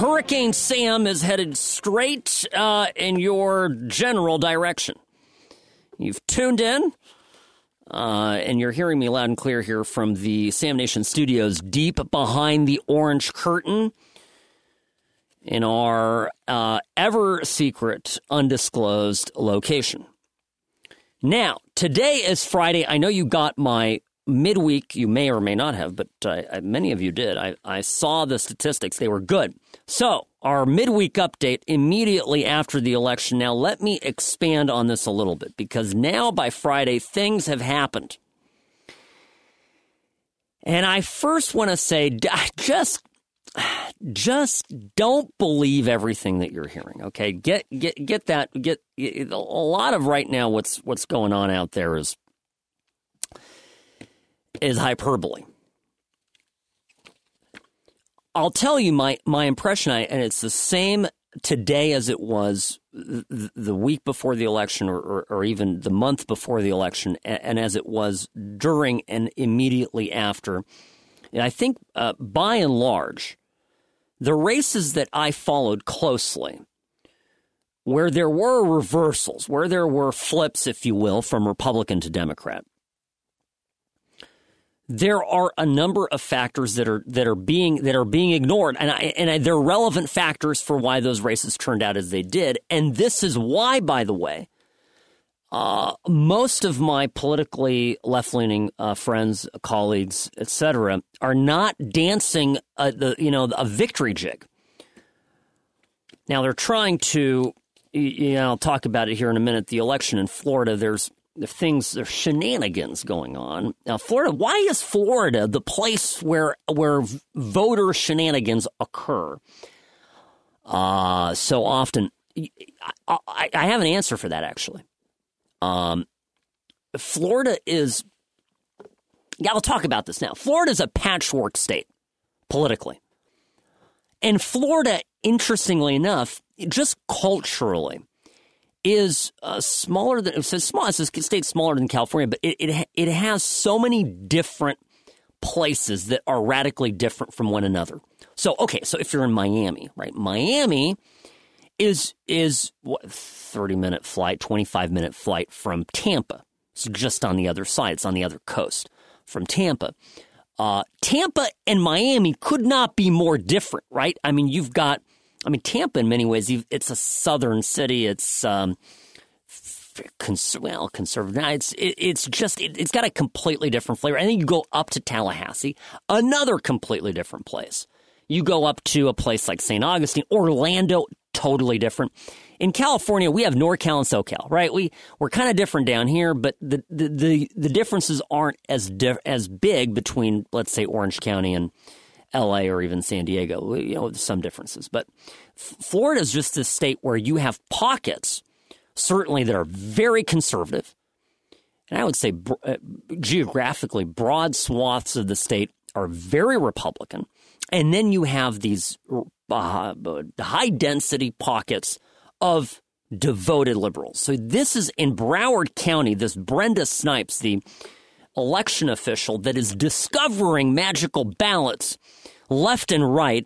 Hurricane Sam is headed straight in your general direction. You've tuned in, and you're hearing me loud and clear here from the Sam Nation studios deep behind the orange curtain in our ever-secret, undisclosed location. Now, today is Friday. I know you got my midweek. You may or may not have, but many of you did. I saw the statistics. They were good. So, our midweek update immediately after the election. Now, let me expand on this a little bit, because now by Friday, things have happened. And I first want to say, just don't believe everything that you're hearing, okay? Get that. A lot of right now what's going on out there is hyperbole. I'll tell you my impression, and it's the same today as it was the week before the election or even the month before the election, and as it was during and immediately after. And I think by and large, the races that I followed closely, where there were reversals, where there were flips, if you will, from Republican to Democrat, there are a number of factors that are being ignored, and they're relevant factors for why those races turned out as they did. And this is why, by the way, most of my politically left-leaning friends, colleagues, etc., are not dancing a victory jig. Now they're trying to, I'll talk about it here in a minute. The election in Florida, there's shenanigans going on. Now, Florida, why is Florida the place where voter shenanigans occur so often? I have an answer for that, actually. Florida is, I'll talk about this now. Florida is a patchwork state politically. And Florida, interestingly enough, just culturally, is smaller than, it's a state smaller than California, but it has so many different places that are radically different from one another. So if you're in Miami, right? Miami is what, 30-minute flight, 25-minute flight from Tampa. It's just on the other side. It's on the other coast from Tampa. Tampa and Miami could not be more different, right? I mean, Tampa in many ways, it's a southern city. It's conservative. It's got a completely different flavor. And then you go up to Tallahassee, another completely different place. You go up to a place like St. Augustine, Orlando, totally different. In California, we have NorCal and SoCal, right? We're kind of different down here, but the differences aren't as big between, let's say, Orange County and L.A. or even San Diego. Some differences. But Florida is just this state where you have pockets, certainly, that are very conservative. And I would say geographically, broad swaths of the state are very Republican. And then you have these high-density pockets of devoted liberals. So this is in Broward County, this Brenda Snipes, the election official that is discovering magical ballots left and right.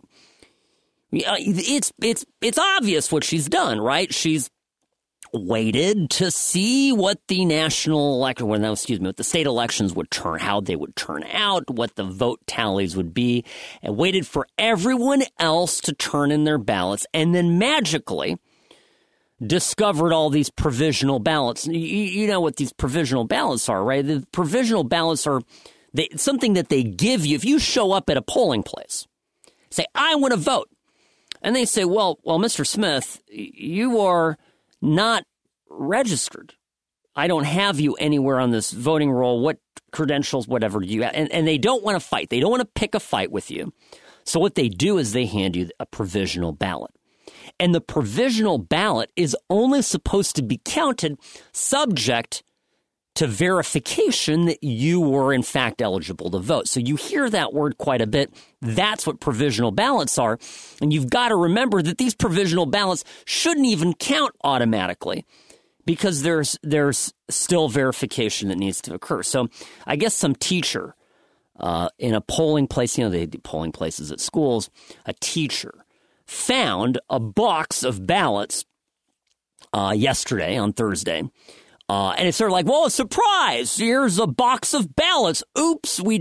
It's obvious what she's done, right? She's waited to see what the what the state elections would how they would turn out, what the vote tallies would be, and waited for everyone else to turn in their ballots, and then magically discovered all these provisional ballots. You know what these provisional ballots are, right? The provisional ballots are something that they give you if you show up at a polling place. Say, I want to vote. And they say, well, Mr. Smith, you are not registered. I don't have you anywhere on this voting roll. What credentials, whatever do you have? And they don't want to fight. They don't want to pick a fight with you. So what they do is they hand you a provisional ballot. And the provisional ballot is only supposed to be counted subject to verification that you were, in fact, eligible to vote. So you hear that word quite a bit. That's what provisional ballots are. And you've got to remember that these provisional ballots shouldn't even count automatically because there's still verification that needs to occur. So I guess some teacher in a polling place, they do polling places at schools, a teacher found a box of ballots yesterday on Thursday. And it's sort of like, well, a surprise. Here's a box of ballots. Oops, we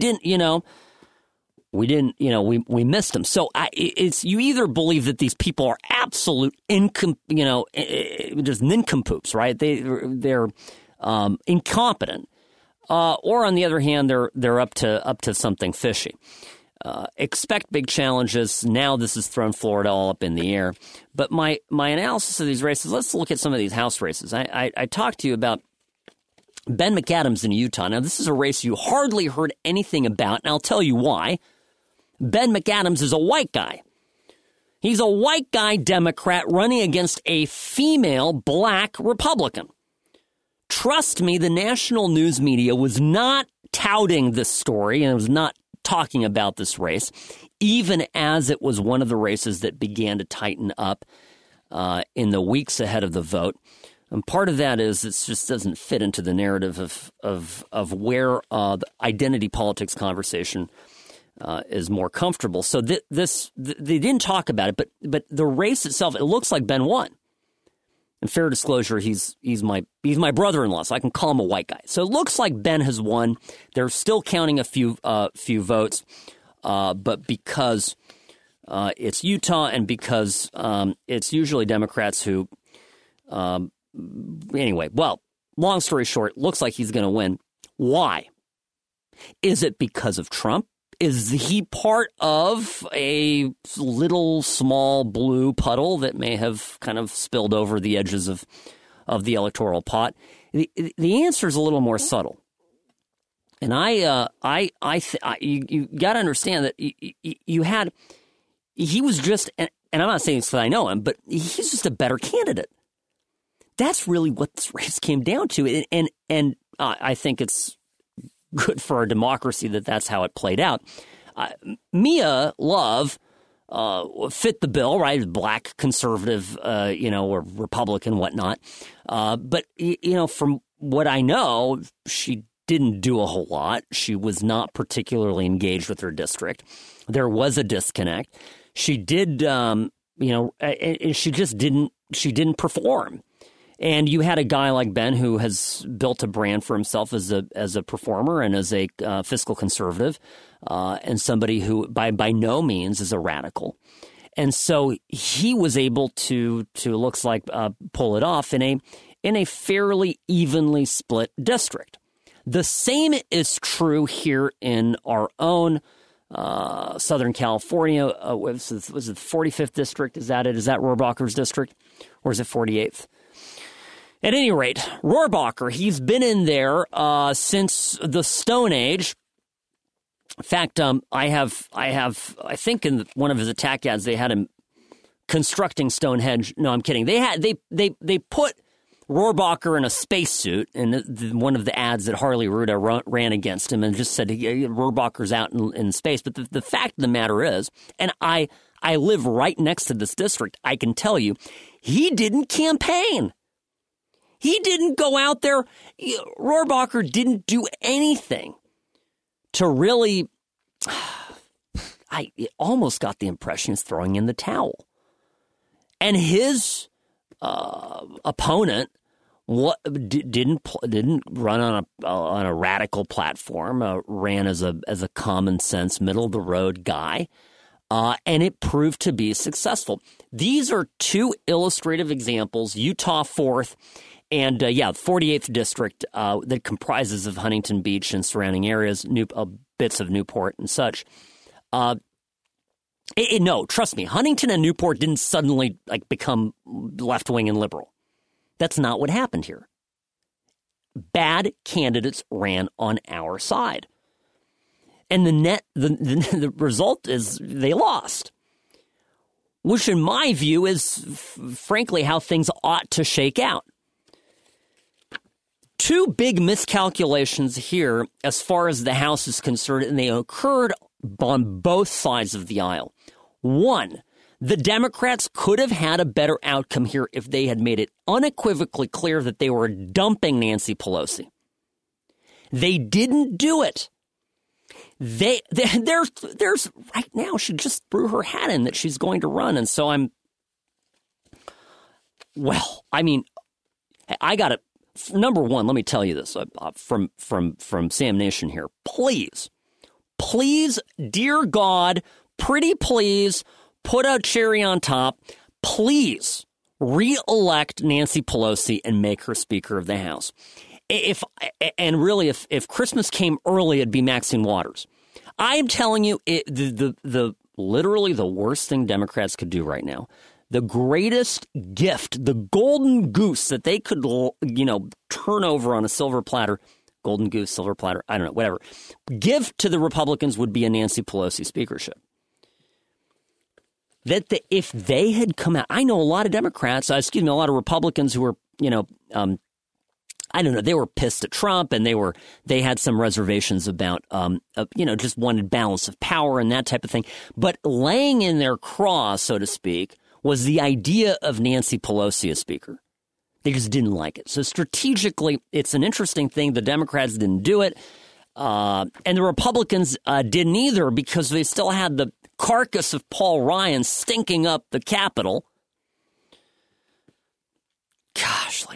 missed them. So it's you either believe that these people are absolute just nincompoops, right? They're incompetent, or on the other hand, they're up to something fishy. Expect big challenges. Now this has thrown Florida all up in the air. But my analysis of these races, let's look at some of these House races. I talked to you about Ben McAdams in Utah. Now, this is a race you hardly heard anything about, and I'll tell you why. Ben McAdams is a white guy. He's a white guy Democrat running against a female black Republican. Trust me, the national news media was not touting this story and it was not talking about this race, even as it was one of the races that began to tighten up in the weeks ahead of the vote. And part of that is it just doesn't fit into the narrative of where the identity politics conversation is more comfortable. So they didn't talk about it, but the race itself, it looks like Ben won. In fair disclosure, he's my brother-in-law, so I can call him a white guy. So it looks like Ben has won. They're still counting a few votes, but because it's Utah and because it's usually Democrats who, anyway. Well, long story short, looks like he's going to win. Why? Is it because of Trump? Is he part of a little small blue puddle that may have kind of spilled over the edges of the electoral pot? The answer is a little more subtle. And you got to understand that he was just, and I'm not saying this because I know him, but he's just a better candidate. That's really what this race came down to. And I think it's good for our democracy that that's how it played out. Mia Love fit the bill, right? Black, conservative, or Republican, whatnot. But, from what I know, she didn't do a whole lot. She was not particularly engaged with her district. There was a disconnect. She did, she just didn't perform. And you had a guy like Ben who has built a brand for himself as a performer and as a fiscal conservative, and somebody who by no means is a radical. And so he was able to looks like pull it off in a fairly evenly split district. The same is true here in our own Southern California. Was it the 45th district? Is that it? Is that Rohrabacher's district, or is it 48th? At any rate, Rohrabacher, he's been in there since the Stone Age. In fact, I think in one of his attack ads they had him constructing Stonehenge. No, I'm kidding. They put Rohrabacher in a spacesuit in one of the ads that Harley Ruda ran against him and just said Rohrabacher's out in space. But the fact of the matter is, and I live right next to this district, I can tell you, he didn't campaign. He didn't go out there. Rohrabacher didn't do anything to really. I almost got the impression he's throwing in the towel. And his opponent didn't run on a radical platform. Ran as a common sense, middle of the road guy. And it proved to be successful. These are two illustrative examples. Utah 4th. And, 48th district that comprises of Huntington Beach and surrounding areas, bits of Newport and such. No, trust me, Huntington and Newport didn't suddenly become left-wing and liberal. That's not what happened here. Bad candidates ran on our side. And the result is they lost. Which, in my view, is frankly how things ought to shake out. Two big miscalculations here as far as the House is concerned, and they occurred on both sides of the aisle. One, the Democrats could have had a better outcome here if they had made it unequivocally clear that they were dumping Nancy Pelosi. They didn't do it. There's right now, she just threw her hat in that she's going to run. And so I got to, number one, let me tell you this from Sam Nation here. Please, dear God, pretty please, put a cherry on top. Please re-elect Nancy Pelosi and make her Speaker of the House. If Christmas came early, it'd be Maxine Waters. I am telling you, literally the worst thing Democrats could do right now, the greatest gift, the golden goose that they could, turn over on a silver platter, golden goose, silver platter, I don't know, whatever, give to the Republicans would be a Nancy Pelosi speakership. If they had come out, I know a lot of Democrats, a lot of Republicans who were, I don't know, they were pissed at Trump and they had some reservations about, just wanted balance of power and that type of thing. But laying in their craw, so to speak, was the idea of Nancy Pelosi as Speaker. They just didn't like it. So strategically, it's an interesting thing. The Democrats didn't do it. And the Republicans didn't either because they still had the carcass of Paul Ryan stinking up the Capitol. Gosh,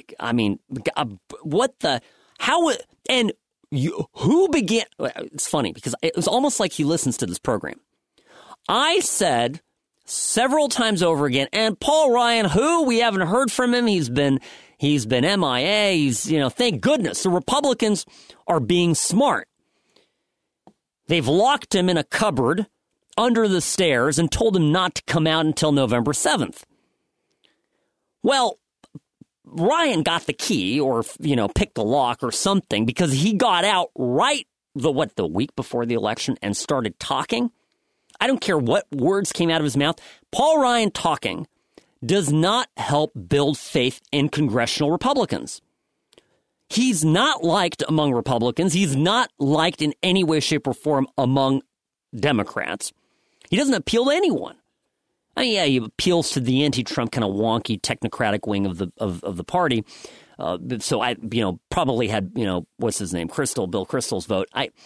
who began? It's funny because it was almost like he listens to this program. I said several times over again, and Paul Ryan, who we haven't heard from him. He's been MIA. He's, thank goodness the Republicans are being smart. They've locked him in a cupboard under the stairs and told him not to come out until November 7th. Well, Ryan got the key or, picked the lock or something because he got out right the week before the election and started talking. I don't care what words came out of his mouth. Paul Ryan talking does not help build faith in congressional Republicans. He's not liked among Republicans. He's not liked in any way, shape, or form among Democrats. He doesn't appeal to anyone. I mean, yeah, he appeals to the anti-Trump kind of wonky technocratic wing of the party. So I, probably had, what's his name, Bill Kristol's vote.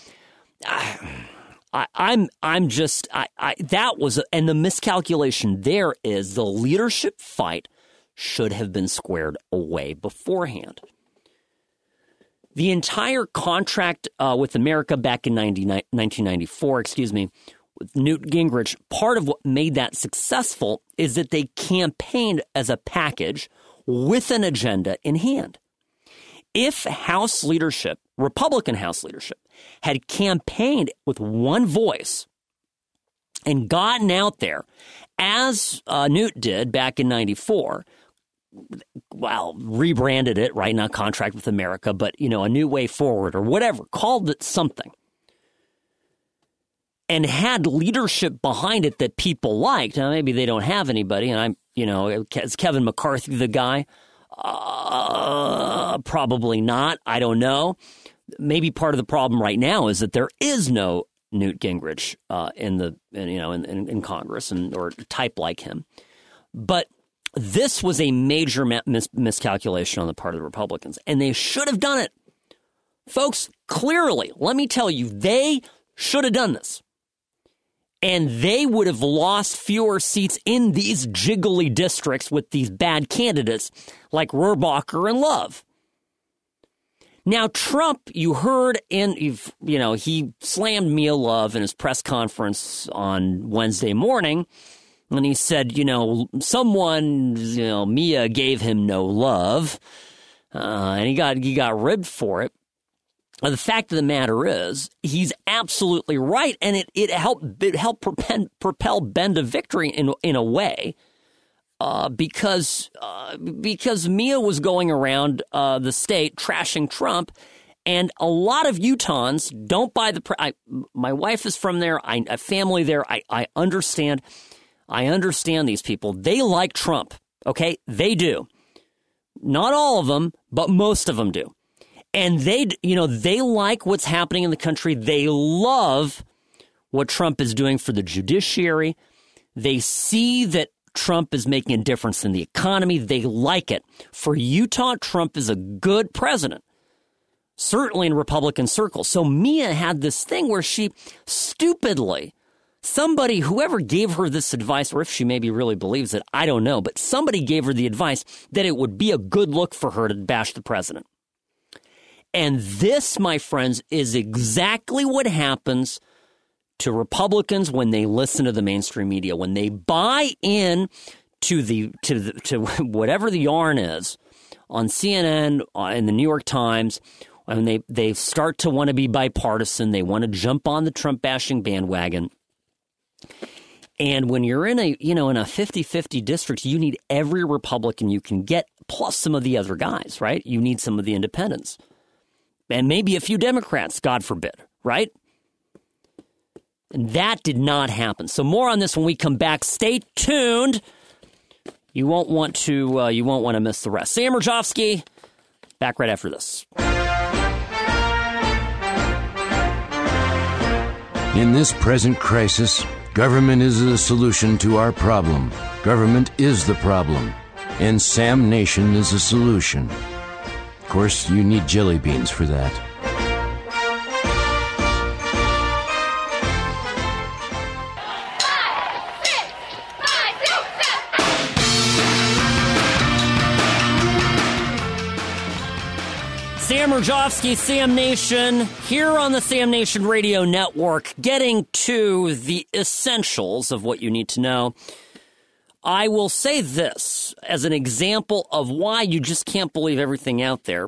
That was, and the miscalculation there is the leadership fight should have been squared away beforehand. The entire contract with America back in 1994, with Newt Gingrich, part of what made that successful is that they campaigned as a package with an agenda in hand. If House leadership, Republican House leadership, had campaigned with one voice and gotten out there, as Newt did back in 94, rebranded it, right? Not Contract with America, but, a new way forward or whatever, called it something, and had leadership behind it that people liked. Now, maybe they don't have anybody, and is Kevin McCarthy the guy? Probably not. I don't know. Maybe part of the problem right now is that there is no Newt Gingrich in Congress or type like him. But this was a major miscalculation on the part of the Republicans, and they should have done it. Folks, clearly, let me tell you, they should have done this. And they would have lost fewer seats in these jiggly districts with these bad candidates like Rohrabacher and Love. Now, Trump, you heard he slammed Mia Love in his press conference on Wednesday morning. And he said, Mia gave him no love. And he got ribbed for it. The fact of the matter is, he's absolutely right, and it helped propel Ben to victory in a way, because Mia was going around the state trashing Trump, and a lot of Utahns don't buy my wife is from there. A family there. I understand. I understand these people. They like Trump. Okay, they do. Not all of them, but most of them do. And they like what's happening in the country. They love what Trump is doing for the judiciary. They see that Trump is making a difference in the economy. They like it. For Utah, Trump is a good president. certainly in Republican circles. So Mia had this thing where she stupidly, whoever gave her this advice, or if she maybe really believes it, I don't know, but somebody gave her the advice that it would be a good look for her to bash the president. And this, my friends, is exactly what happens to Republicans when they listen to the mainstream media, when they buy in to whatever the yarn is on CNN and the New York Times. And they start to want to be bipartisan. They want to jump on the Trump bashing bandwagon. And when you're in a 50-50 district, you need every Republican you can get, plus some of the other guys, right? You need some of the independents. And maybe a few Democrats, God forbid, right? And that did not happen. So more on this when we come back. Stay tuned. You won't want to miss the rest. Sam Mirejovsky, back right after this. In this present crisis, government is the solution to our problem. Government is the problem. And Sam Nation is a solution. Of course, you need jelly beans for that. Sam Mirejovsky, Sam Nation, here on the Sam Nation Radio Network, getting to the essentials of what you need to know. I will say this as an example of why you just can't believe everything out there.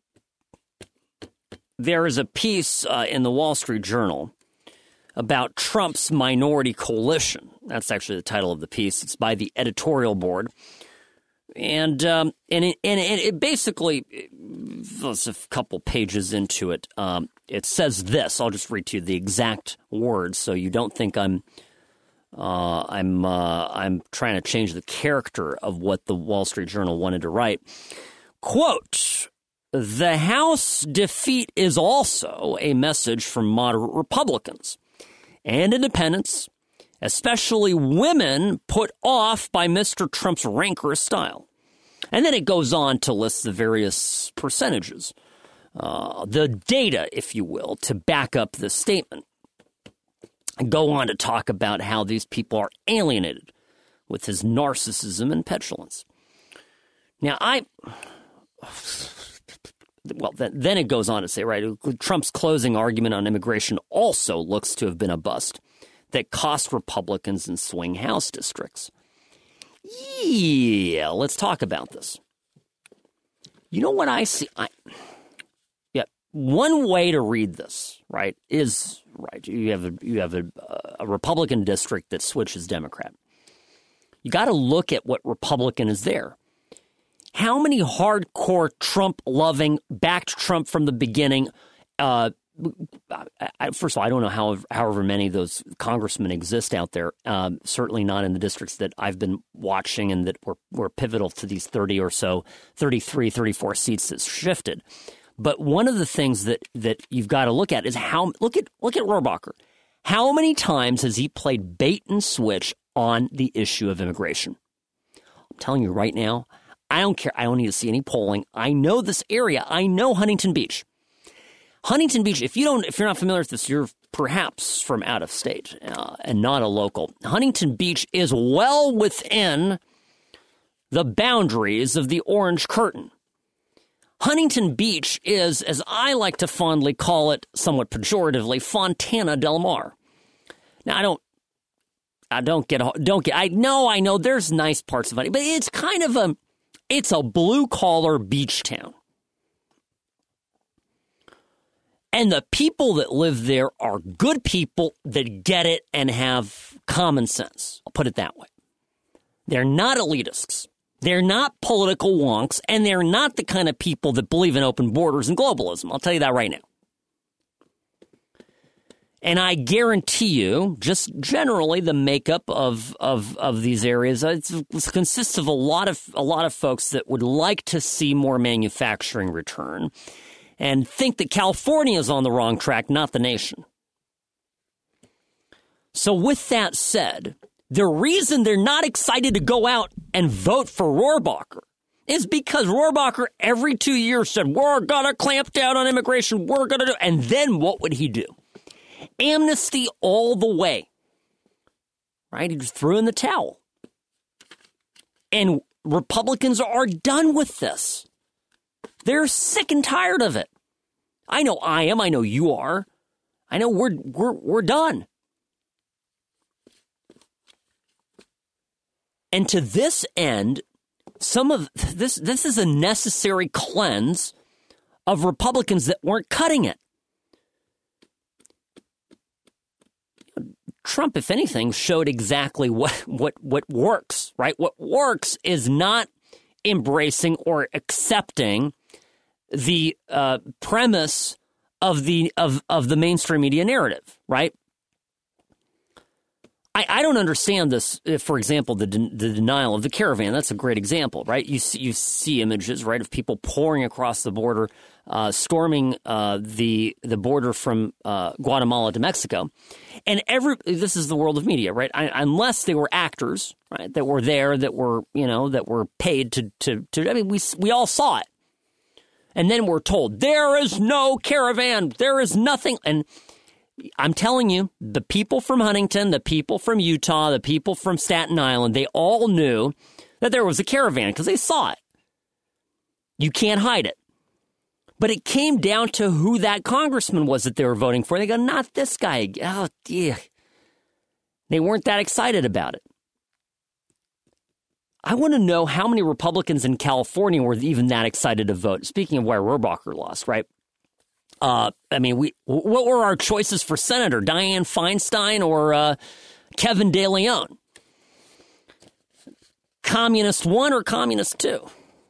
There is a piece in the Wall Street Journal about Trump's minority coalition. That's actually the title of the piece. It's by the editorial board. And it basically, there's a couple pages into it. It says this. I'll just read to you the exact words, so you don't think I'm trying to change the character of what the Wall Street Journal wanted to write. Quote, "The House defeat is also a message from moderate Republicans and independents, especially women put off by Mr. Trump's rancorous style." And then it goes on to list the various percentages, the data, if you will, to back up this statement. And go on to talk about how these people are alienated with his narcissism and petulance. Now, then it goes on to say, right, Trump's closing argument on immigration also looks to have been a bust that cost Republicans in swing House districts. Yeah, let's talk about this. You know what I see? One way to read this, right, is right. You have a Republican district that switches Democrat. You got to look at what Republican is there. How many hardcore Trump-loving, backed Trump from the beginning? First of all, I don't know however many of those congressmen exist out there. Certainly not in the districts that I've been watching and that were pivotal to these 30 or so, 33, 34 seats that shifted. But one of the things that you've got to look at is look at Rohrabacher. How many times has he played bait and switch on the issue of immigration? I'm telling you right now, I don't care. I don't need to see any polling. I know this area. I know Huntington Beach. Huntington Beach, if you're not familiar with this, you're perhaps from out of state and not a local. Huntington Beach is well within the boundaries of the Orange Curtain. Huntington Beach is, as I like to fondly call it, somewhat pejoratively, Fontana del Mar. Now, I know there's nice parts of it, but it's kind of it's a blue-collar beach town. And the people that live there are good people that get it and have common sense. I'll put it that way. They're not elitists. They're not political wonks, and they're not the kind of people that believe in open borders and globalism. I'll tell you that right now. And I guarantee you, just generally, the makeup of these areas it consists of a lot of folks that would like to see more manufacturing return, and think that California is on the wrong track, not the nation. So, with that said, the reason they're not excited to go out and vote for Rohrabacher is because Rohrabacher every 2 years said, we're going to clamp down on immigration, we're going to do. And then what would he do? Amnesty all the way. Right? He just threw in the towel. And Republicans are done with this. They're sick and tired of it. I know I am. I know you are. I know we're done. And to this end, some of this is a necessary cleanse of Republicans that weren't cutting it. Trump, if anything, showed exactly what works, right? What works is not embracing or accepting the premise of the mainstream media narrative, right? I don't understand this. For example, the denial of the caravan. That's a great example, right? You see images, right, of people pouring across the border, storming the border from Guatemala to Mexico, and this is the world of media, right? Unless they were actors, right, that were there, that were paid to. I mean, we all saw it, and then we're told there is no caravan, there is nothing, and I'm telling you, the people from Huntington, the people from Utah, the people from Staten Island, they all knew that there was a caravan because they saw it. You can't hide it. But it came down to who that congressman was that they were voting for. They go, not this guy. Oh, dear. They weren't that excited about it. I want to know how many Republicans in California were even that excited to vote. Speaking of why Rohrabacher lost, right? I mean, what were our choices for senator? Dianne Feinstein or Kevin De Leon? Communist 1 or Communist 2?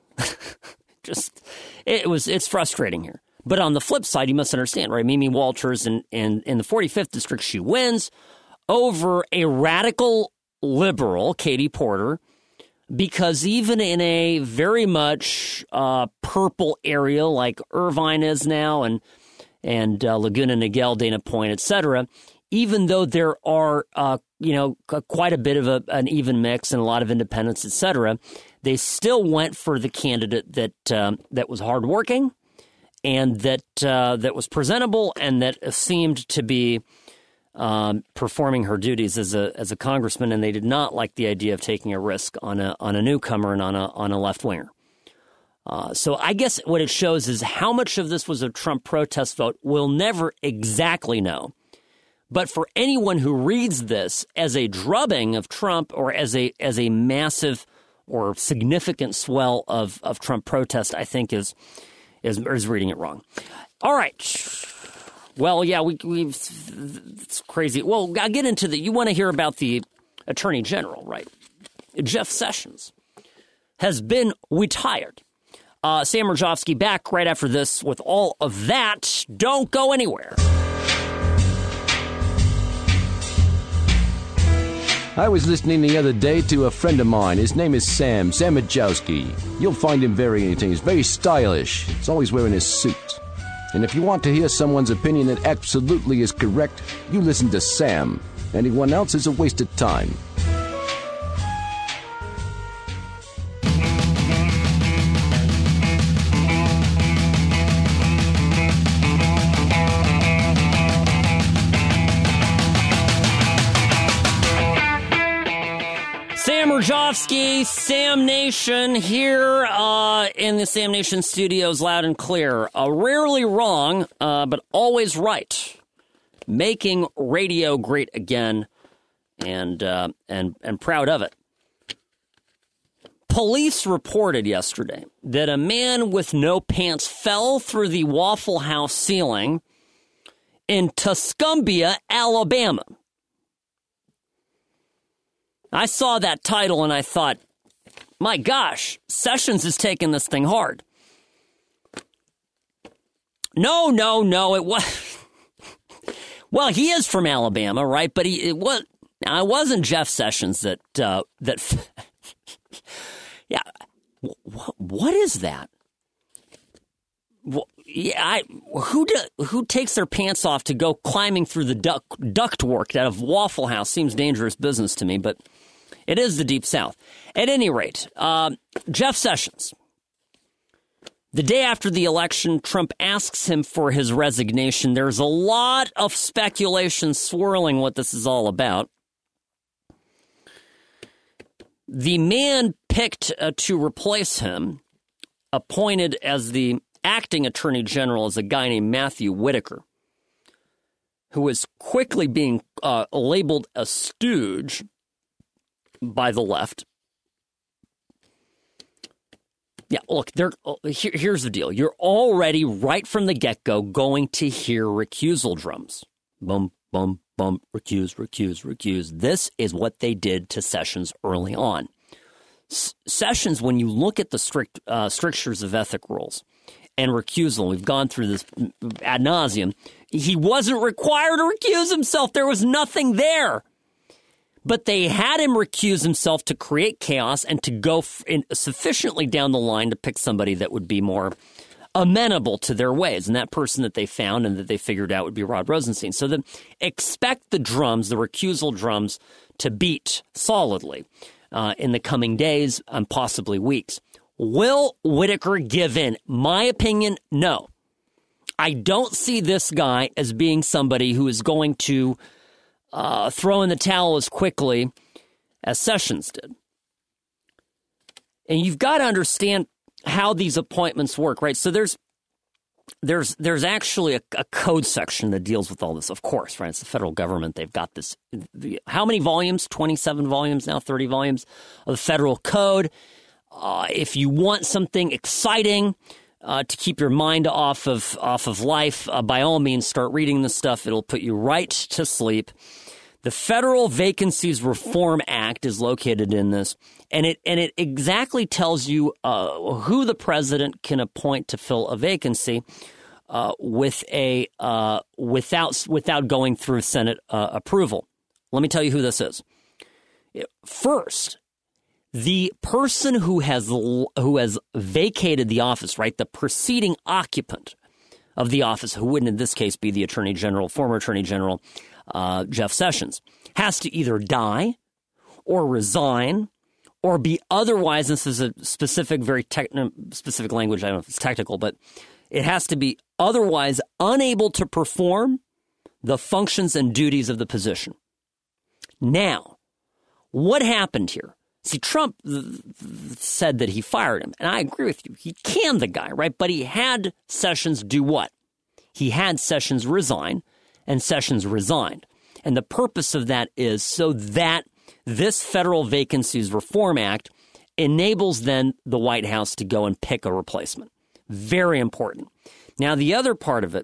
It's frustrating here. But on the flip side, you must understand, right? Mimi Walters in the 45th district, she wins over a radical liberal, Katie Porter, because even in a very much purple area like Irvine is now and Laguna Niguel, Dana Point, etc., even though there are quite a bit of an even mix and a lot of independents, etc., they still went for the candidate that was hardworking and that was presentable and that seemed to be performing her duties as a congressman, and they did not like the idea of taking a risk on a newcomer and on a left winger. So I guess what it shows is how much of this was a Trump protest vote we'll never exactly know. But for anyone who reads this as a drubbing of Trump or as a massive or significant swell of Trump protest, I think is reading it wrong. All right. Well, yeah, it's crazy. Well, I'll get into you want to hear about the Attorney General, right? Jeff Sessions has been retired. Sam Mirejovsky back right after this with all of that. Don't go anywhere. I was listening the other day to a friend of mine. His name is Sam Mirejovsky. You'll find him very entertaining. He's very stylish. He's always wearing his suit. And if you want to hear someone's opinion that absolutely is correct, you listen to Sam. Anyone else is a waste of time. Sam Mirejovsky, Sam Nation, here in the Sam Nation studios, loud and clear. Rarely wrong, but always right. Making radio great again, and proud of it. Police reported yesterday that a man with no pants fell through the Waffle House ceiling in Tuscumbia, Alabama. I saw that title and I thought, my gosh, Sessions is taking this thing hard. No, it was. Well, he is from Alabama, right? But it wasn't Jeff Sessions that. Yeah, what is that? Well, yeah, who takes their pants off to go climbing through the ductwork out of Waffle House? Seems dangerous business to me, but It is the Deep South. At any rate, Jeff Sessions, the day after the election, Trump asks him for his resignation. There's a lot of speculation swirling what this is all about. The man picked to replace him, appointed as the acting attorney general, is a guy named Matthew Whitaker, who is quickly being labeled a stooge by the left. Yeah, look, here's the deal. You're already, right from the get-go, going to hear recusal drums. Bum, bum, bum, recuse, recuse, recuse. This is what they did to Sessions early on. Sessions, when you look at the strictures of ethic rules and recusal, we've gone through this ad nauseum, he wasn't required to recuse himself. There was nothing there. But they had him recuse himself to create chaos and to go sufficiently down the line to pick somebody that would be more amenable to their ways. And that person that they found and that they figured out would be Rod Rosenstein. So expect the drums, the recusal drums, to beat solidly in the coming days and possibly weeks. Will Whitaker give in? My opinion, no. I don't see this guy as being somebody who is going to throw in the towel as quickly as Sessions did. And you've got to understand how these appointments work, right? So there's actually a code section that deals with all this, of course, right? It's the federal government. They've got this. How many volumes? 27 volumes now, 30 volumes of the federal code. If you want something exciting to keep your mind off of life, by all means, start reading this stuff. It'll put you right to sleep. The Federal Vacancies Reform Act is located in this, and it exactly tells you who the president can appoint to fill a vacancy without going through Senate approval. Let me tell you who this is. First, the person who has vacated the office, right, the preceding occupant of the office, who would in this case be the Attorney General, former Attorney General Jeff Sessions, has to either die or resign or be otherwise, this is a specific, very specific language, I don't know if it's technical, but it has to be otherwise unable to perform the functions and duties of the position. Now, what happened here? See, Trump said that he fired him, and I agree with you. He canned the guy, right? But he had Sessions do what? He had Sessions resign, and Sessions resigned. And the purpose of that is so that this Federal Vacancies Reform Act enables then the White House to go and pick a replacement. Very important. Now, the other part of it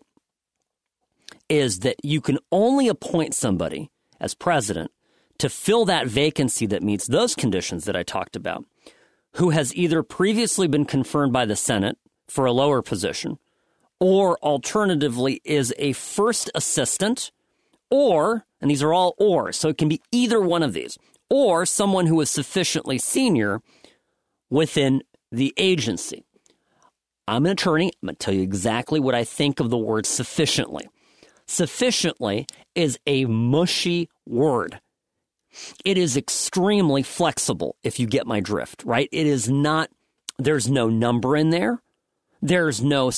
is that you can only appoint somebody as president to fill that vacancy that meets those conditions that I talked about, who has either previously been confirmed by the Senate for a lower position, or alternatively is a first assistant, or, and these are all or, so it can be either one of these, or someone who is sufficiently senior within the agency. I'm an attorney. I'm going to tell you exactly what I think of the word sufficiently. Sufficiently is a mushy word. It is extremely flexible, if you get my drift, right? It is not, there's no number in there. There is no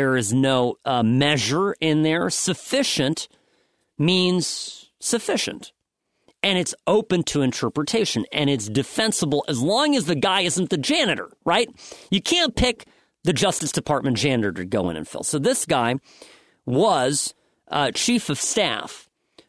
measure in there. Sufficient means sufficient. And it's open to interpretation, and it's defensible as long as the guy isn't the janitor, right? You can't pick the Justice Department janitor to go in and fill. So this guy was chief of staff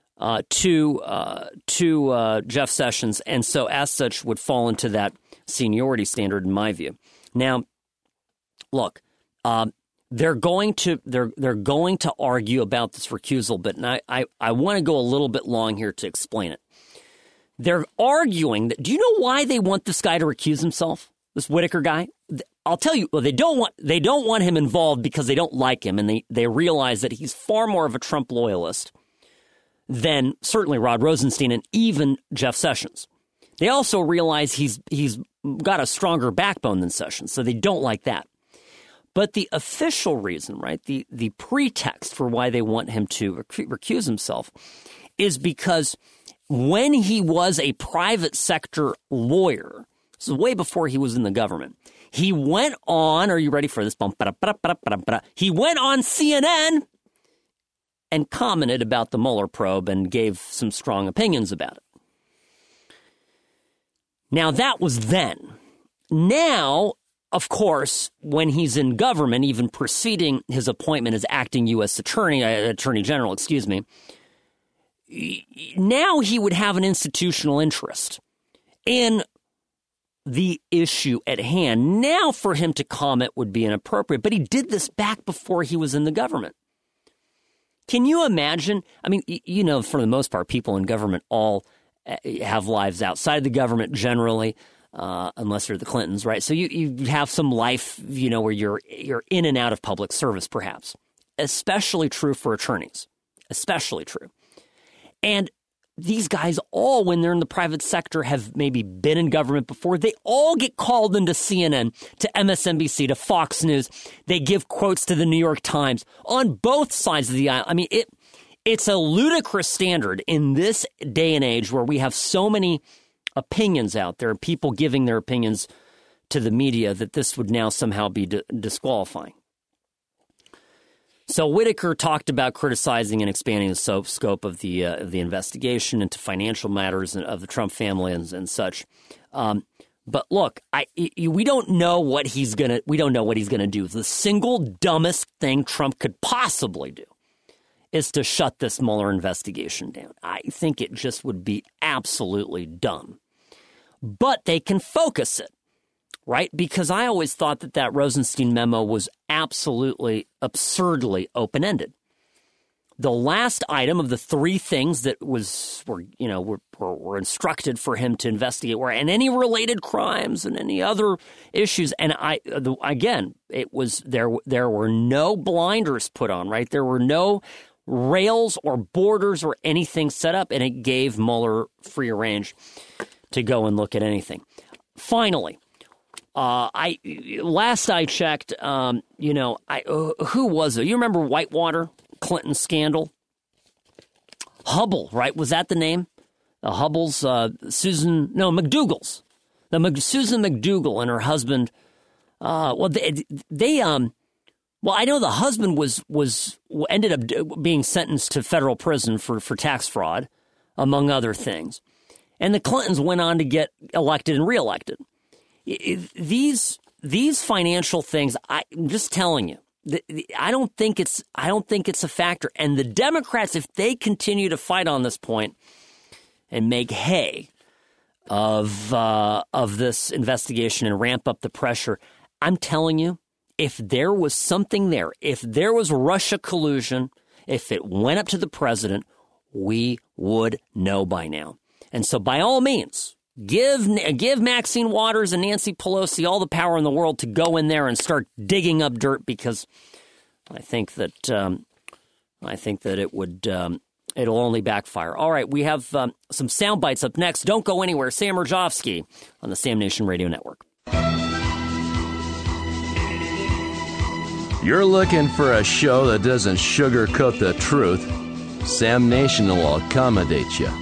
to Jeff Sessions, and so as such would fall into that seniority standard in my view. Now, look, they're going to argue about this recusal bit, and I want to go a little bit long here to explain it. They're arguing that. Do you know why they want this guy to recuse himself? This Whitaker guy? I'll tell you. Well, they don't want him involved because they don't like him, and they realize that he's far more of a Trump loyalist than certainly Rod Rosenstein and even Jeff Sessions. They also realize he's got a stronger backbone than Sessions, so they don't like that. But the official reason, right, the pretext for why they want him to recuse himself is because when he was a private sector lawyer, this is way before he was in the government, he went on, are you ready for this? He went on CNN and commented about the Mueller probe and gave some strong opinions about it. Now, that was then. Now, of course, when he's in government, even preceding his appointment as acting U.S. Attorney General, now he would have an institutional interest in the issue at hand. Now for him to comment would be inappropriate, but he did this back before he was in the government. Can you imagine? I mean, you know, for the most part, people in government all have lives outside the government generally, unless you're the Clintons, right? So you have some life, you know, where you're in and out of public service, perhaps. Especially true for attorneys. Especially true. And these guys all, when they're in the private sector, have maybe been in government before. They all get called into CNN, to MSNBC, to Fox News. They give quotes to the New York Times on both sides of the aisle. I mean, it's a ludicrous standard in this day and age where we have so many opinions out there, people giving their opinions to the media, that this would now somehow be disqualifying. So Whitaker talked about criticizing and expanding the scope of the investigation into financial matters of the Trump family and such. But look, we don't know what he's gonna do. The single dumbest thing Trump could possibly do is to shut this Mueller investigation down. I think it just would be absolutely dumb. But they can focus it. Right? Because I always thought that Rosenstein memo was absolutely absurdly open-ended. The last item of the three things that were instructed for him to investigate were and any related crimes and any other issues. And it was there were no blinders put on, right? There were no rails or borders or anything set up, and it gave Mueller free range to go and look at anything. Finally, last I checked, who was it? You remember Whitewater, Clinton scandal? Hubble, right? Was that the name? Hubble's, McDougal's. Susan McDougal and her husband. I know the husband ended up being sentenced to federal prison for tax fraud, among other things. And the Clintons went on to get elected and reelected. These financial things, I'm just telling you, I don't think it's a factor. And the Democrats, if they continue to fight on this point and make hay of this investigation and ramp up the pressure, I'm telling you, if there was something there, if there was Russia collusion, if it went up to the president, we would know by now. And so, by all means, give Maxine Waters and Nancy Pelosi all the power in the world to go in there and start digging up dirt, because I think that it'll only backfire. All right, we have some sound bites up next. Don't go anywhere. Sam Mirjovsky on the Sam Nation Radio Network. You're looking for a show that doesn't sugarcoat the truth. Sam Nation will accommodate you.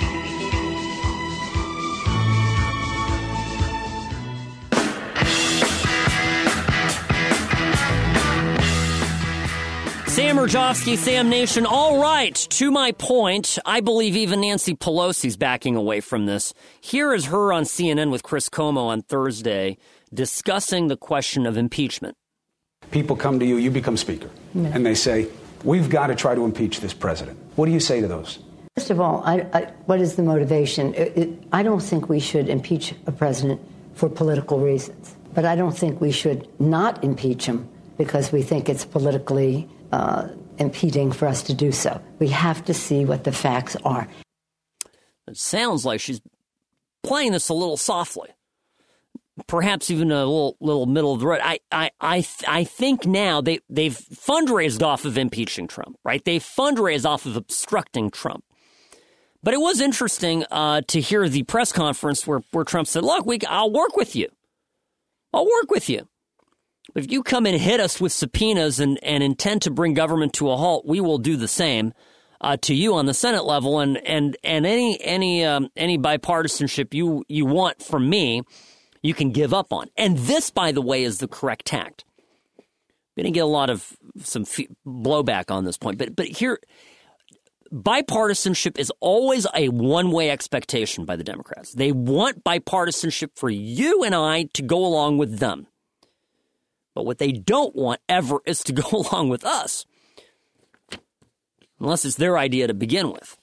Sam Mirjovsky, Sam Nation. All right, to my point, I believe even Nancy Pelosi's backing away from this. Here is her on CNN with Chris Cuomo on Thursday discussing the question of impeachment. People come to you, you become speaker, and they say, we've got to try to impeach this president. What do you say to those? First of all, what is the motivation? I don't think we should impeach a president for political reasons, but I don't think we should not impeach him because we think it's politically impeding for us to do so. We have to see what the facts are. It sounds like she's playing this a little softly, perhaps even a little middle of the road. I think now they've fundraised off of impeaching Trump, right? They fundraised off of obstructing Trump. But it was interesting to hear the press conference where Trump said, look, I'll work with you. I'll work with you. If you come and hit us with subpoenas and intend to bring government to a halt, we will do the same. to you on the Senate level, and any bipartisanship you want from me, you can give up on. And this, by the way, is the correct tact. We're going to get a lot of some blowback on this point, but here, bipartisanship is always a one-way expectation by the Democrats. They want bipartisanship for you and I to go along with them. But what they don't want ever is to go along with us, unless it's their idea to begin with.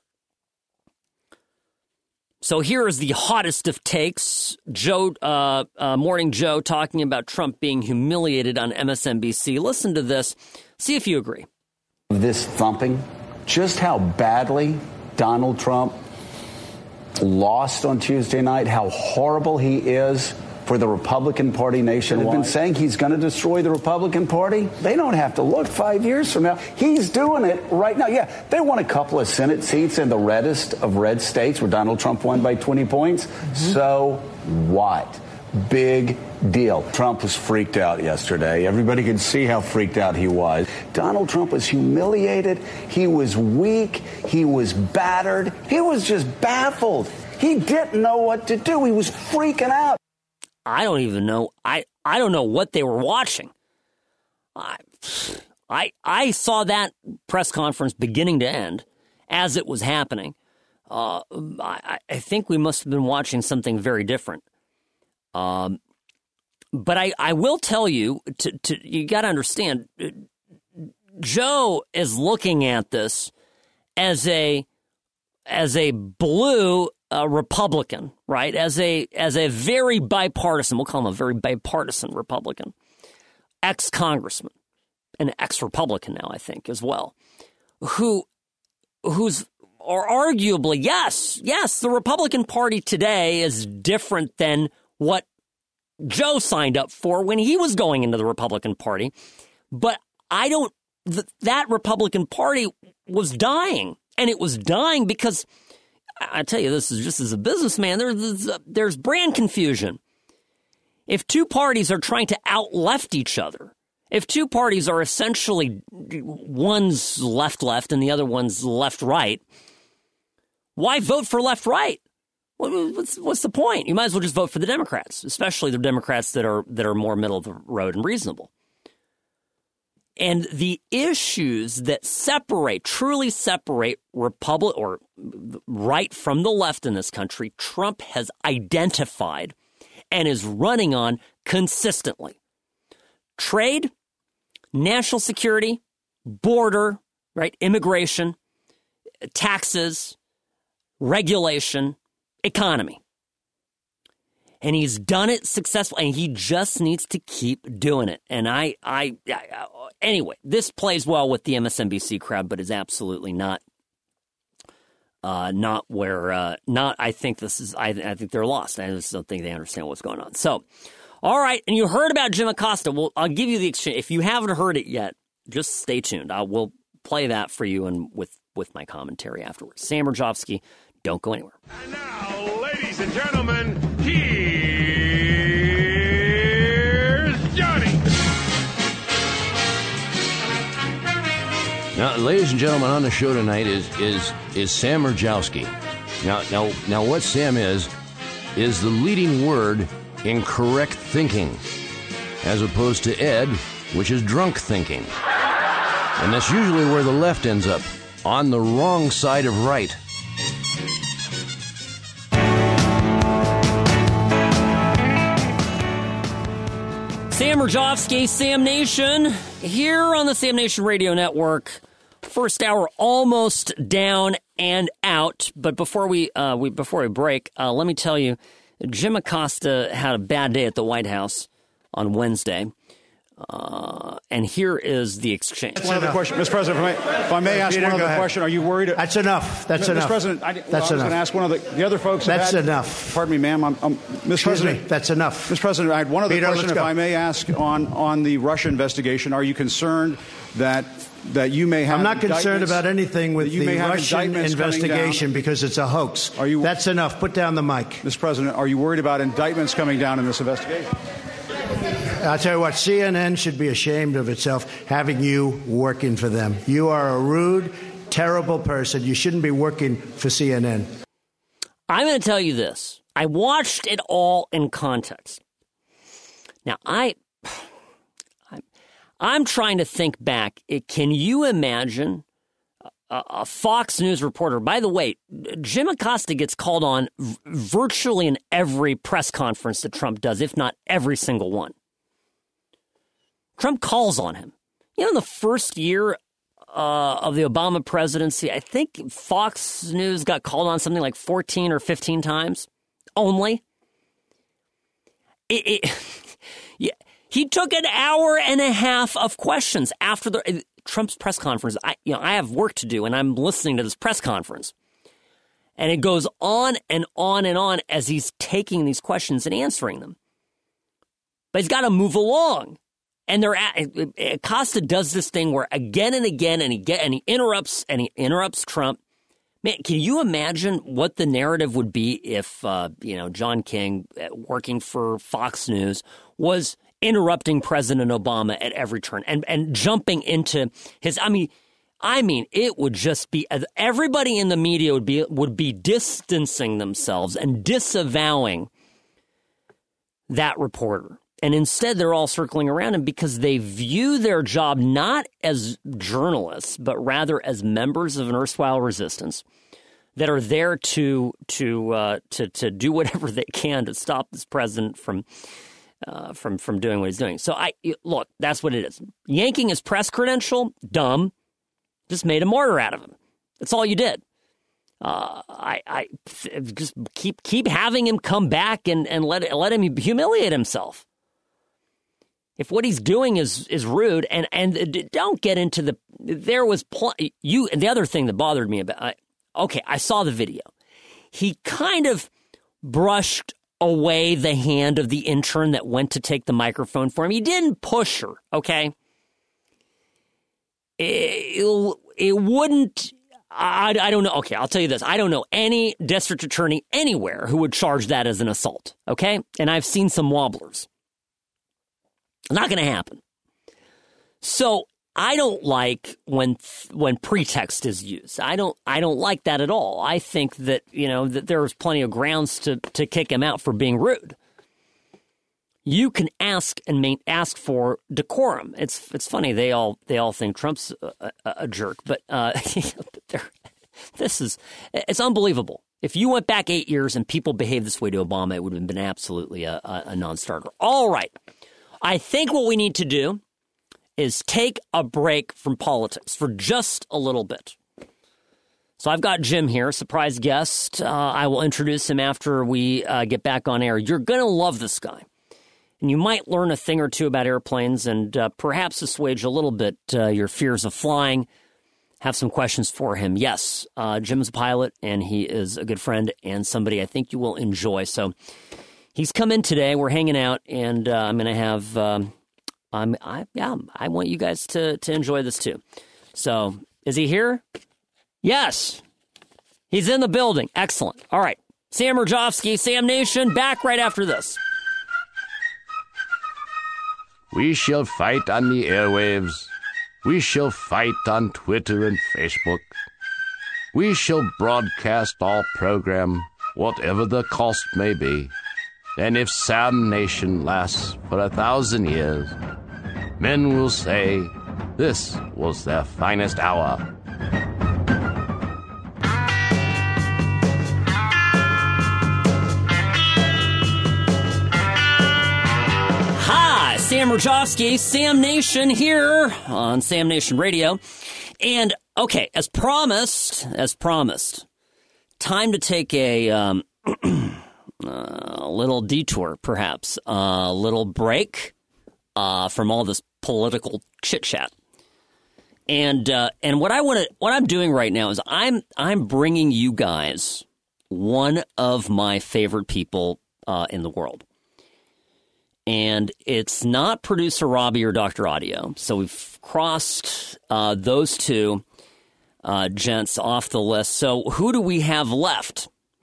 So here is the hottest of takes. Morning Joe talking about Trump being humiliated on MSNBC. Listen to this. See if you agree. This thumping, just how badly Donald Trump lost on Tuesday night, how horrible he is for the Republican Party nation. Have been saying he's going to destroy the Republican Party. They don't have to look 5 years from now. He's doing it right now. Yeah, they won a couple of Senate seats in the reddest of red states where Donald Trump won by 20 points. Mm-hmm. So what? Big deal. Trump was freaked out yesterday. Everybody could see how freaked out he was. Donald Trump was humiliated. He was weak. He was battered. He was just baffled. He didn't know what to do. He was freaking out. I don't even know. I don't know what they were watching. I saw that press conference beginning to end as it was happening. I think we must have been watching something very different. But I will tell you, you got to understand, Joe is looking at this as a blue Republican, right? As a very bipartisan, we'll call him a very bipartisan Republican, ex-congressman, and ex-Republican now, I think, as well, who's or arguably, yes, the Republican Party today is different than what Joe signed up for when he was going into the Republican Party. But that Republican Party was dying, and it was dying because, I tell you, this is just as a businessman, there's brand confusion. If two parties are trying to out-left each other, if two parties are essentially one's left and the other one's left-right, why vote for left-right? What's the point? You might as well just vote for the Democrats, especially the Democrats that are more middle of the road and reasonable. And the issues that truly separate Republic or right from the left in this country, Trump has identified and is running on consistently. Trade, national security, border, right, immigration, taxes, regulation, economy. And he's done it successfully, and he just needs to keep doing it. And anyway, this plays well with the MSNBC crowd, but is absolutely not where. I think this is. I think they're lost. I just don't think they understand what's going on. So, all right, and you heard about Jim Acosta. Well, I'll give you the exchange. If you haven't heard it yet, just stay tuned. I will play that for you, and with my commentary afterwards. Sam Rajovsky, don't go anywhere. And now, ladies and gentlemen, here's Johnny. Now, ladies and gentlemen, on the show tonight is Sam Rajowski. Now, what Sam is the leading word in correct thinking, as opposed to Ed, which is drunk thinking. And that's usually where the left ends up, on the wrong side of right. Sam Rajovsky, Sam Nation, here on the Sam Nation Radio Network. First hour almost down and out, but before we break, let me tell you, Jim Acosta had a bad day at the White House on Wednesday, and here is the exchange. One other question, Mr. President, if I may ask Peter, one other question, are you worried? That's enough. That's Mr. enough. President, I was going to ask one of the other folks. That's enough. Pardon me, ma'am. Mr. President, that's enough. Mr. President, I had one other Peter, question, if I may ask, on the Russia investigation. Are you concerned that you may have? I'm not concerned about anything with the Russian investigation because it's a hoax. That's enough. Put down the mic. Mr. President, are you worried about indictments coming down in this investigation? I'll tell you what, CNN should be ashamed of itself having you working for them. You are a rude, terrible person. You shouldn't be working for CNN. I'm going to tell you this. I watched it all in context. Now, I'm trying to think back. Can you imagine a Fox News reporter? By the way, Jim Acosta gets called on virtually in every press conference that Trump does, if not every single one. Trump calls on him. You know, in the first year of the Obama presidency, I think Fox News got called on something like 14 or 15 times only. Yeah, he took an hour and a half of questions after Trump's press conference. I have work to do, and I'm listening to this press conference. And it goes on and on and on as he's taking these questions and answering them. But he's got to move along. And Acosta does this thing where again and again, and he interrupts Trump. Man, can you imagine what the narrative would be if John King, working for Fox News, was interrupting President Obama at every turn and jumping into his? I mean, it would just be everybody in the media would be distancing themselves and disavowing that reporter. And instead, they're all circling around him because they view their job not as journalists, but rather as members of an erstwhile resistance that are there to do whatever they can to stop this president from doing what he's doing. So look, that's what it is. Yanking his press credential, dumb, just made a martyr out of him. That's all you did. I just keep having him come back and let him humiliate himself. If what he's doing is rude, and don't get into the other thing that bothered me about, I saw the video. He kind of brushed away the hand of the intern that went to take the microphone for him. He didn't push her, okay? It wouldn't, I don't know. Okay, I'll tell you this. I don't know any district attorney anywhere who would charge that as an assault, okay? And I've seen some wobblers. Not going to happen. So I don't like when pretext is used. I don't like that at all. I think that that there's plenty of grounds to kick him out for being rude. You can ask for decorum. It's funny they all think Trump's a jerk, but it's unbelievable. If you went back 8 years and people behaved this way to Obama, it would have been absolutely a non-starter. All right. I think what we need to do is take a break from politics for just a little bit. So I've got Jim here, surprise guest. I will introduce him after we get back on air. You're going to love this guy. And you might learn a thing or two about airplanes and perhaps assuage a little bit your fears of flying. Have some questions for him. Yes, Jim's a pilot, and he is a good friend and somebody I think you will enjoy. So he's come in today. We're hanging out, and I'm going to have. I want you guys to enjoy this too. So, is he here? Yes, he's in the building. Excellent. All right, Sam Mirejovsky, Sam Nation, back right after this. We shall fight on the airwaves. We shall fight on Twitter and Facebook. We shall broadcast our program, whatever the cost may be. And if Sam Nation lasts for 1,000 years, men will say this was their finest hour. Hi, Sam Mirejovsky, Sam Nation here on Sam Nation Radio. And, okay, as promised, time to take a little detour, perhaps, a little break from all this political chit chat, and what I'm doing right now is I'm bringing you guys one of my favorite people in the world, and it's not producer Robbie or Dr. Audio, so we've crossed those two gents off the list. So who do we have left?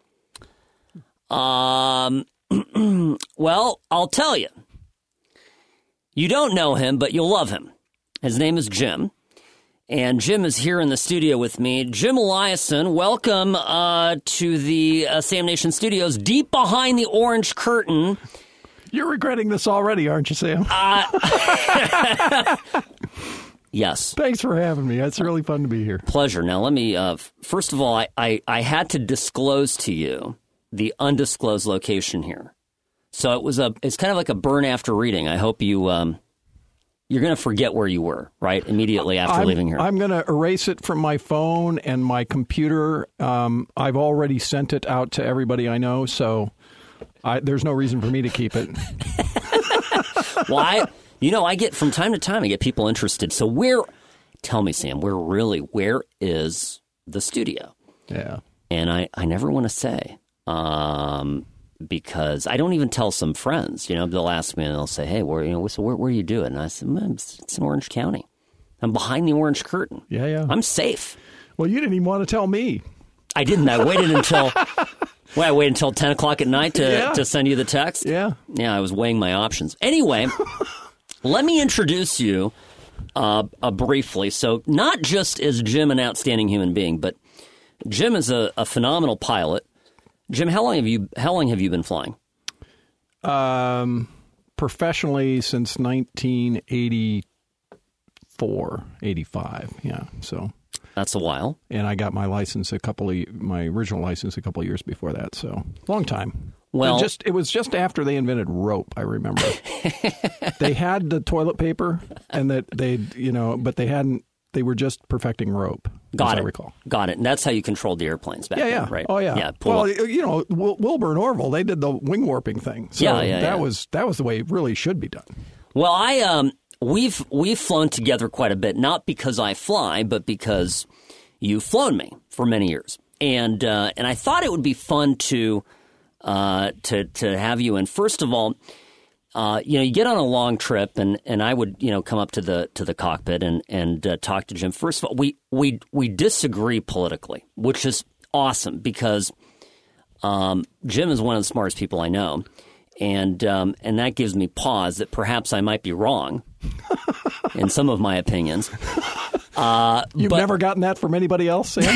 Well, I'll tell you. You don't know him, but you'll love him. His name is Jim, And Jim is here in the studio with me. Jim Eliason, welcome to the Sam Nation Studios, deep behind the orange curtain. You're regretting this already, aren't you, Sam? Yes. Thanks for having me. It's really fun to be here. Pleasure. Now, let me, first of all, I had to disclose to you the undisclosed location here. So it's kind of like a burn after reading. I hope you're going to forget where you were, right, immediately after leaving here. I'm going to erase it from my phone and my computer. I've already sent it out to everybody I know, so there's no reason for me to keep it. Well, I get from time to time, I get people interested. So tell me, Sam, where is the studio? Yeah. And I never want to say. Because I don't even tell some friends, they'll ask me and they'll say, hey, where do you do it? And I said, it's in Orange County. I'm behind the orange curtain. Yeah. I'm safe. Well, you didn't even want to tell me. I didn't. I waited until 10 o'clock at night to send you the text. Yeah. Yeah, I was weighing my options. Anyway, let me introduce you briefly. So not just is Jim an outstanding human being, but Jim is a phenomenal pilot. Jim, how long have you been flying? Professionally since 1984, 85. Yeah, so that's a while. And I got my license my original license a couple of years before that. So long time. Well, it was just after they invented rope. I remember they had the toilet paper, and that but they hadn't. They were just perfecting rope. Got it. I recall. Got it. And that's how you controlled the airplanes back then, right? Oh, yeah. Yeah. Well, Wilbur and Orville, they did the wing warping thing. So that was the way it really should be done. Well, we've flown together quite a bit, not because I fly, but because you've flown me for many years, and I thought it would be fun to have you. And first of all, you get on a long trip, and I would come up to the cockpit and talk to Jim. First of all, we disagree politically, which is awesome because Jim is one of the smartest people I know, and that gives me pause that perhaps I might be wrong in some of my opinions. You've never gotten that from anybody else, Sam?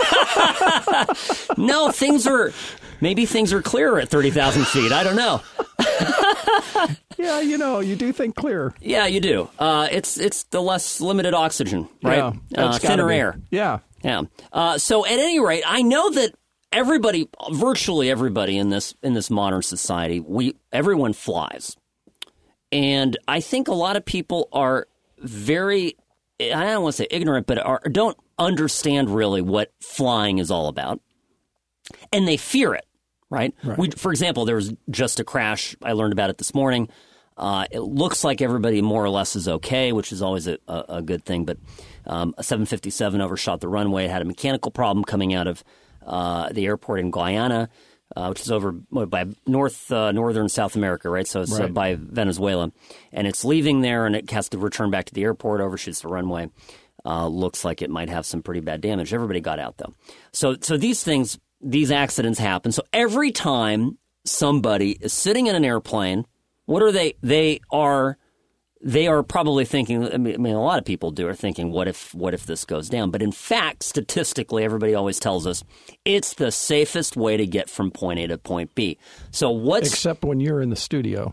No, maybe things are clearer at 30,000 feet. I don't know. Yeah, you do think clearer. Yeah, you do. It's the less limited oxygen, right? Yeah, thinner air. Yeah. Yeah. So at any rate, I know that virtually everybody in this modern society, everyone flies. And I think a lot of people are very, I don't want to say ignorant, but don't understand really what flying is all about. And they fear it. Right. For example, there was just a crash. I learned about it this morning. It looks like everybody more or less is okay, which is always a good thing. But a 757 overshot the runway. It had a mechanical problem coming out of the airport in Guyana, which is over by northern South America, right? So it's by Venezuela. And it's leaving there, and it has to return back to the airport, overshoots the runway. Looks like it might have some pretty bad damage. Everybody got out, though. So these accidents happen. So every time somebody is sitting in an airplane, what are they? They are probably thinking. I mean, a lot of people are thinking, what if this goes down? But in fact, statistically, everybody always tells us it's the safest way to get from point A to point B. So except when you're in the studio.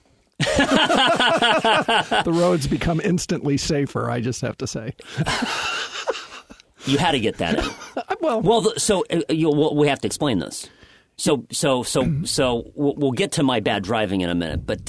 The roads become instantly safer. I just have to say. You had to get that in. We have to explain this. So we'll get to my bad driving in a minute. But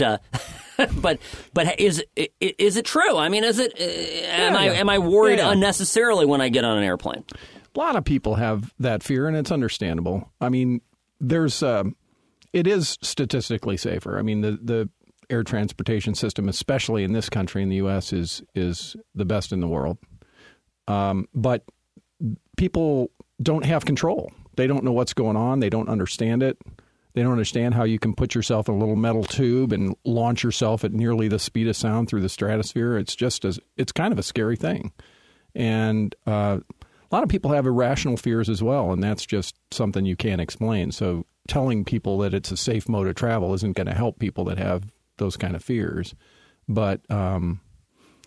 is it true? I mean, is it? Am I worried unnecessarily when I get on an airplane? A lot of people have that fear, and it's understandable. I mean, it is statistically safer. I mean, the air transportation system, especially in this country, in the U.S., is the best in the world. But people don't have control. They don't know what's going on. They don't understand it. They don't understand how you can put yourself in a little metal tube and launch yourself at nearly the speed of sound through the stratosphere. It's kind of a scary thing. And a lot of people have irrational fears as well, and that's just something you can't explain. So telling people that it's a safe mode of travel isn't going to help people that have those kind of fears. But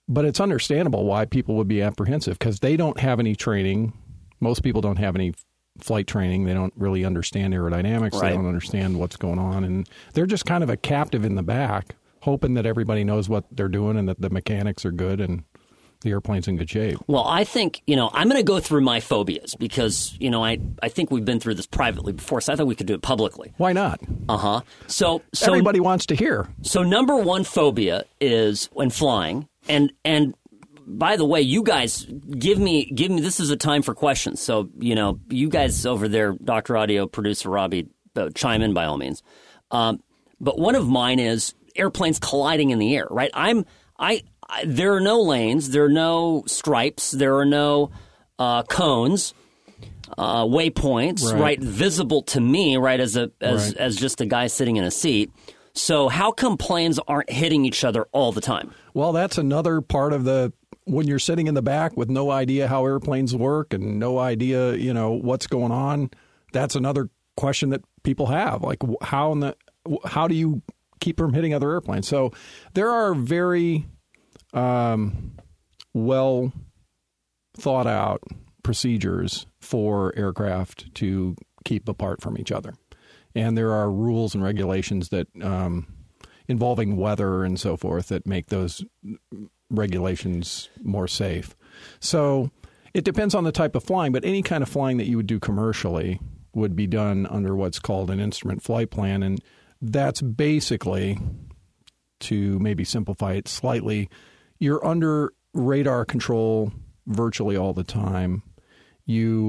But it's understandable why people would be apprehensive because they don't have any training. Most people don't have any flight training. They don't really understand aerodynamics. Right. They don't understand what's going on. And they're just kind of a captive in the back, hoping that everybody knows what they're doing and that the mechanics are good and the airplane's in good shape. Well, I think, I'm going to go through my phobias because, I think we've been through this privately before, so I thought we could do it publicly. Why not? Uh-huh. So everybody wants to hear. So number one phobia is when flying. And by the way, you guys give me this is a time for questions. So, you guys over there, Dr. Audio, producer Robbie, chime in by all means. But one of mine is airplanes colliding in the air, right? There are no lanes, there are no stripes, there are no cones, waypoints, right, visible to me, right, as just a guy sitting in a seat. So how come planes aren't hitting each other all the time? Well, that's another part of when you're sitting in the back with no idea how airplanes work and no idea, what's going on. That's another question that people have. Like, how do you keep from hitting other airplanes? So there are very well thought out procedures for aircraft to keep apart from each other. And there are rules and regulations that involving weather and so forth that make those regulations more safe. So it depends on the type of flying, but any kind of flying that you would do commercially would be done under what's called an instrument flight plan. And that's basically, to maybe simplify it slightly, you're under radar control virtually all the time. You're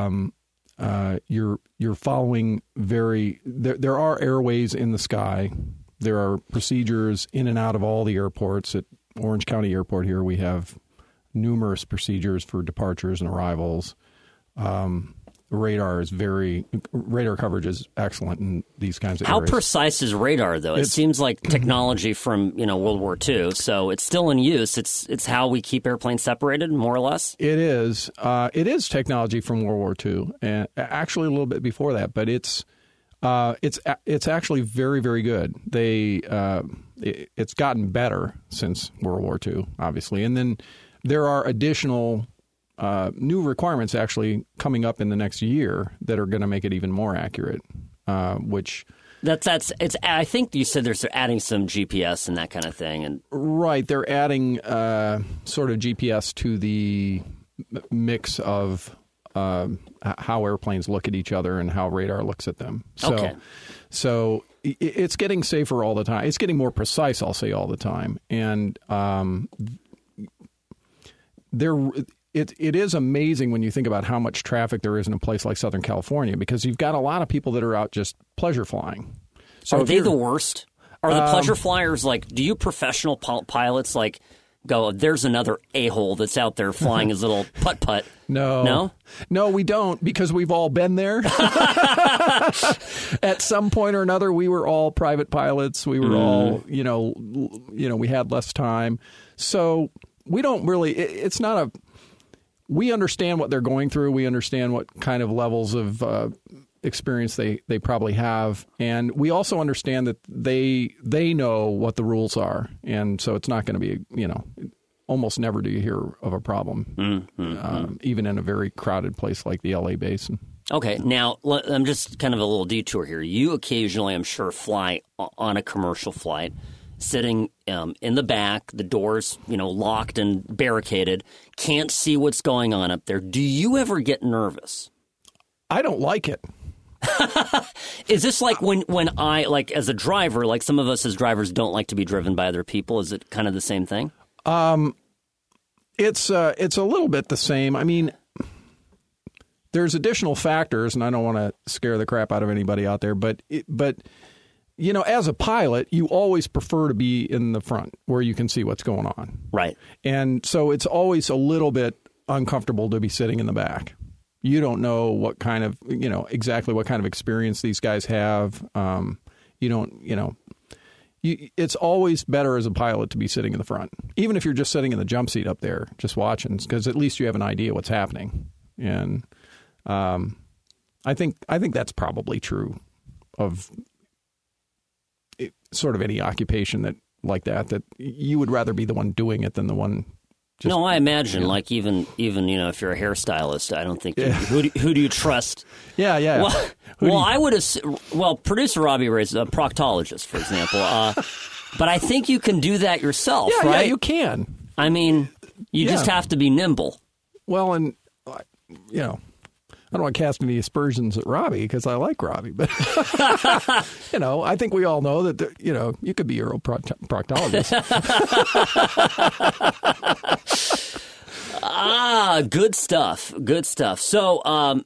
following there are airways in the sky. There are procedures in and out of all the airports. At Orange County Airport here, we have numerous procedures for departures and arrivals. Radar coverage is excellent in these kinds of areas. How precise is radar, though? It seems like technology from World War II, so it's still in use. It's how we keep airplanes separated, more or less. It is. It is technology from World War II, and actually a little bit before that. But it's actually very, very good. It's gotten better since World War II, obviously, and then there are additional new requirements actually coming up in the next year that are going to make it even more accurate. Which I think you said they're adding some GPS and that kind of thing, and right, they're adding sort of GPS to the mix of how airplanes look at each other and how radar looks at them. So it's getting safer all the time. It's getting more precise, I'll say, all the time, and It is amazing when you think about how much traffic there is in a place like Southern California because you've got a lot of people that are out just pleasure flying. So are they the worst? Are the pleasure flyers do you professional pilots go, there's another a-hole that's out there flying his little putt-putt? No, we don't because we've all been there. At some point or another, we were all private pilots. We were all, we had less time. So we don't really, it's not a... We understand what they're going through. We understand what kind of levels of experience they probably have. And we also understand that they know what the rules are. And so it's not going to be, almost never do you hear of a problem, even in a very crowded place like the L.A. Basin. Okay. Now, I'm just kind of a little detour here. You occasionally, I'm sure, fly on a commercial flight. Sitting in the back, the doors, locked and barricaded, can't see what's going on up there. Do you ever get nervous? I don't like it. Is this like when I, as a driver, some of us as drivers don't like to be driven by other people? Is it kind of the same thing? It's a little bit the same. I mean, there's additional factors, and I don't want to scare the crap out of anybody out there, but as a pilot, you always prefer to be in the front where you can see what's going on. Right. And so it's always a little bit uncomfortable to be sitting in the back. You don't know what kind of, exactly what kind of experience these guys have. It's always better as a pilot to be sitting in the front, even if you're just sitting in the jump seat up there, just watching, because at least you have an idea what's happening. And I think that's probably true of sort of any occupation that like that you would rather be the one doing it than the one. No, I imagine, like even if you're a hairstylist, I don't think who do you trust? Yeah. Well, I would assume, producer Robbie Ray is a proctologist, for example, but I think you can do that yourself, right? Yeah, you can. I mean, you just have to be nimble. Well, and I don't want to cast any aspersions at Robbie because I like Robbie, but I think we all know that you could be your own proctologist. Good stuff. So,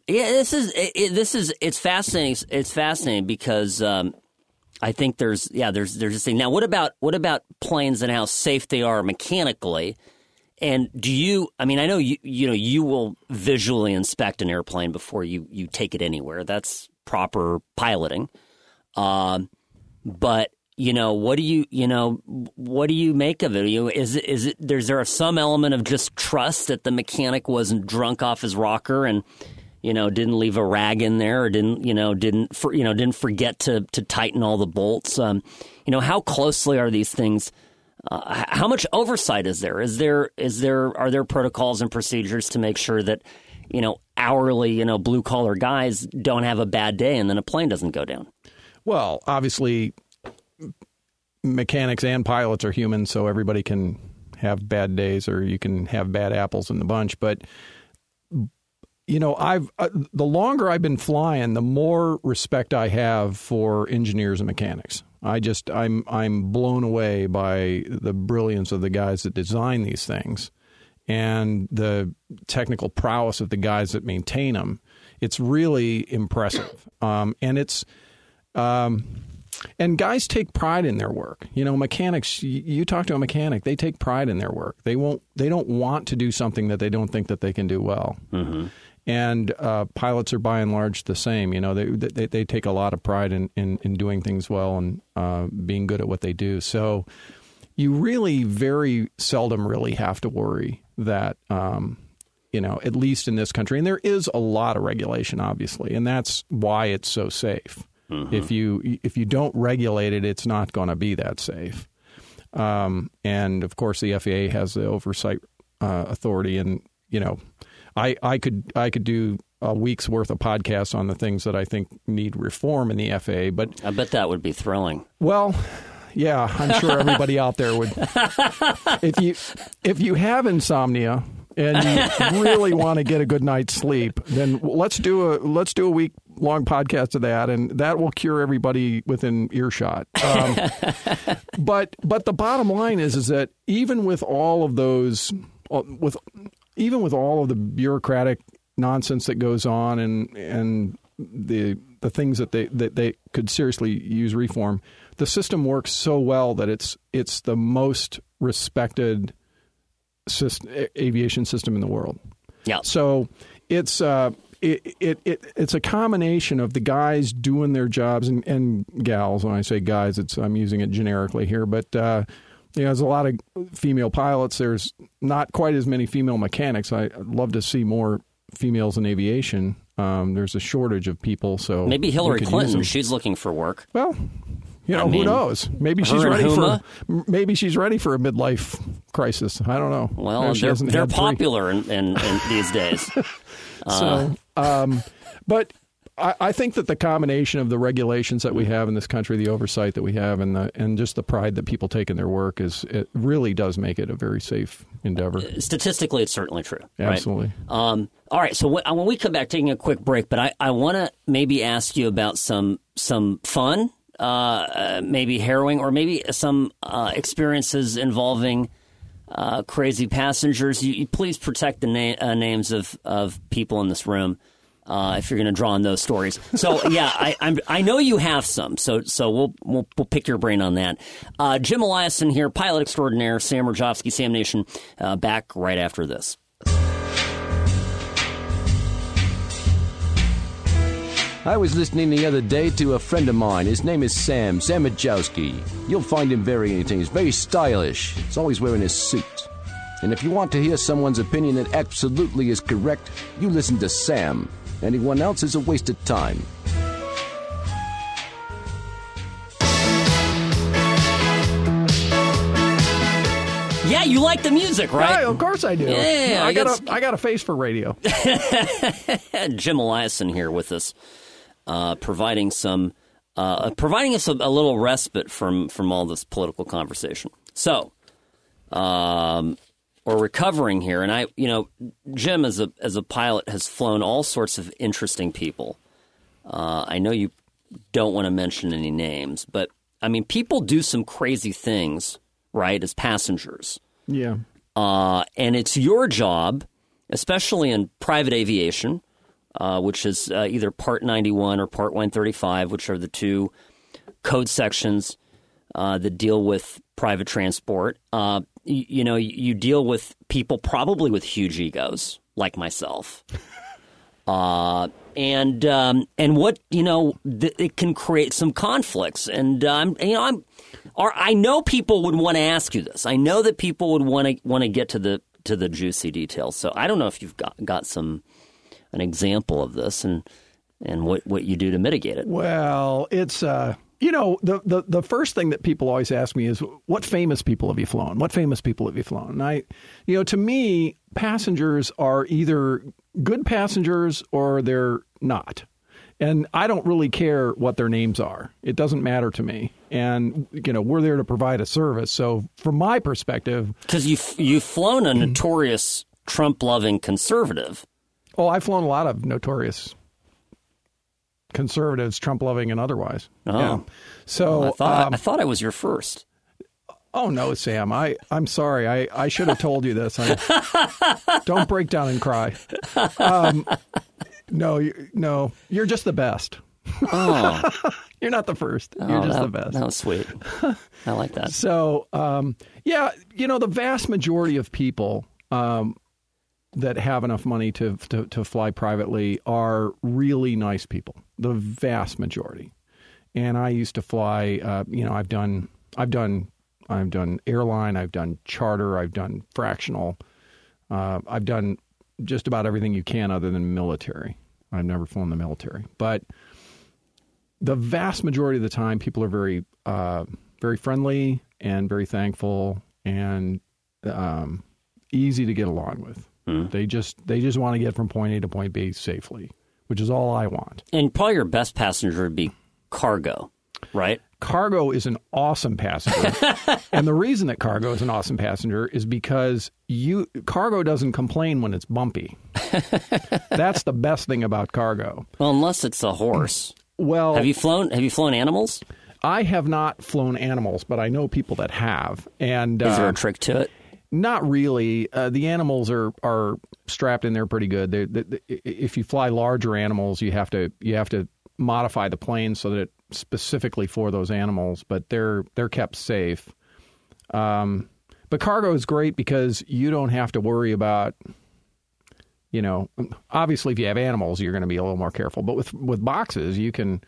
it's fascinating. It's fascinating because I think there's this thing. Now, what about planes and how safe they are mechanically? And I know you will visually inspect an airplane before you take it anywhere. That's proper piloting. But what do you make of it? Is there some element of just trust that the mechanic wasn't drunk off his rocker and didn't leave a rag in there or didn't forget to tighten all the bolts? How closely are these things? How much oversight is there? Are there protocols and procedures to make sure that, hourly, blue collar guys don't have a bad day and then a plane doesn't go down? Well, obviously, mechanics and pilots are human, so everybody can have bad days or you can have bad apples in the bunch. But, the longer I've been flying, the more respect I have for engineers and mechanics. I'm blown away by the brilliance of the guys that design these things and the technical prowess of the guys that maintain them. It's really impressive. And guys take pride in their work. Mechanics, you talk to a mechanic, they take pride in their work. They don't want to do something that they don't think that they can do well. Mm-hmm. And pilots are by and large the same. They take a lot of pride in doing things well and being good at what they do. So you really very seldom really have to worry that, at least in this country. And there is a lot of regulation, obviously, and that's why it's so safe. Mm-hmm. If you don't regulate it, it's not going to be that safe. And of course, the FAA has the oversight authority, and I could do a week's worth of podcasts on the things that I think need reform in the FAA. But I bet that would be thrilling. Well, yeah, I'm sure everybody out there would. If you have insomnia and you really want to get a good night's sleep, then let's do a week-long podcast of that, and that will cure everybody within earshot. But the bottom line is that even with all of those, even with all of the bureaucratic nonsense that goes on and the things that they could seriously use reform, the system works so well that it's the most respected aviation system in the world. Yeah. So it's a combination of the guys doing their jobs and gals. When I say guys, I'm using it generically here, but there's a lot of female pilots. There's not quite as many female mechanics. I'd love to see more females in aviation. There's a shortage of people, so maybe Hillary Clinton. She's looking for work. Well, who knows? Maybe she's ready for a midlife crisis. I don't know. Well, they're popular in these days. But I think that the combination of the regulations that we have in this country, the oversight that we have, and just the pride that people take in their work it really does make it a very safe endeavor. Statistically, it's certainly true. Absolutely. Right? All right. So when we come back, taking a quick break, but I want to maybe ask you about some fun, maybe harrowing, or maybe some experiences involving crazy passengers. You please protect the names of people in this room. If you're going to draw on those stories. So, yeah, I know you have some, so we'll pick your brain on that. Jim Eliason here, pilot extraordinaire, Sam Rajovsky, Sam Nation, back right after this. I was listening the other day to a friend of mine. His name is Sam Rajovsky. You'll find him very entertaining. He's very stylish. He's always wearing his suit. And if you want to hear someone's opinion that absolutely is correct, you listen to Sam. Anyone else is a waste of time. Yeah, you like the music, right? Yeah, of course I do. Yeah, I got a face for radio. Jim Eliason here with us, providing us a little respite from all this political conversation. So, we're recovering here, and Jim as a pilot has flown all sorts of interesting people. I know you don't want to mention any names, but I mean, people do some crazy things, right, as passengers. Yeah. And it's your job, especially in private aviation, which is either Part 91 or Part 135, which are the two code sections that deal with private transport. You deal with people probably with huge egos, like myself. And what it can create some conflicts, and I know people would want to ask you this. I know that people would want to get to the juicy details. So I don't know if you've got an example of this and what you do to mitigate it. Well, it's the first thing that people always ask me is, what famous people have you flown? What famous people have you flown? And to me, passengers are either good passengers or they're not. And I don't really care what their names are. It doesn't matter to me. And, we're there to provide a service. So from my perspective... Because you've flown a notorious Trump-loving conservative. Oh, I've flown a lot of notorious conservatives, Trump-loving and otherwise. Oh. Yeah. So I thought I was your first. Oh, no, Sam. I'm sorry. I should have told you this. Don't break down and cry. No, you're just the best. Oh. You're not the first. You're just the best. That was sweet. I like that. So, the vast majority of people that have enough money to fly privately are really nice people. The vast majority. And I used to fly. I've done airline. I've done charter. I've done fractional. I've done just about everything you can other than military. I've never flown the military, but the vast majority of the time, people are very, very friendly and very thankful and easy to get along with. They just want to get from point A to point B safely, which is all I want. And probably your best passenger would be cargo, right? Cargo is an awesome passenger. And the reason that cargo is an awesome passenger is because cargo doesn't complain when it's bumpy. That's the best thing about cargo. Well, unless it's a horse. Well, have you flown animals? I have not flown animals, but I know people that have. And is there a trick to it? Not really. The animals are strapped in there pretty good. If you fly larger animals, you have to modify the plane so that it's specifically for those animals, but they're kept safe. But cargo is great because you don't have to worry about, obviously if you have animals, you're going to be a little more careful. But with boxes, you can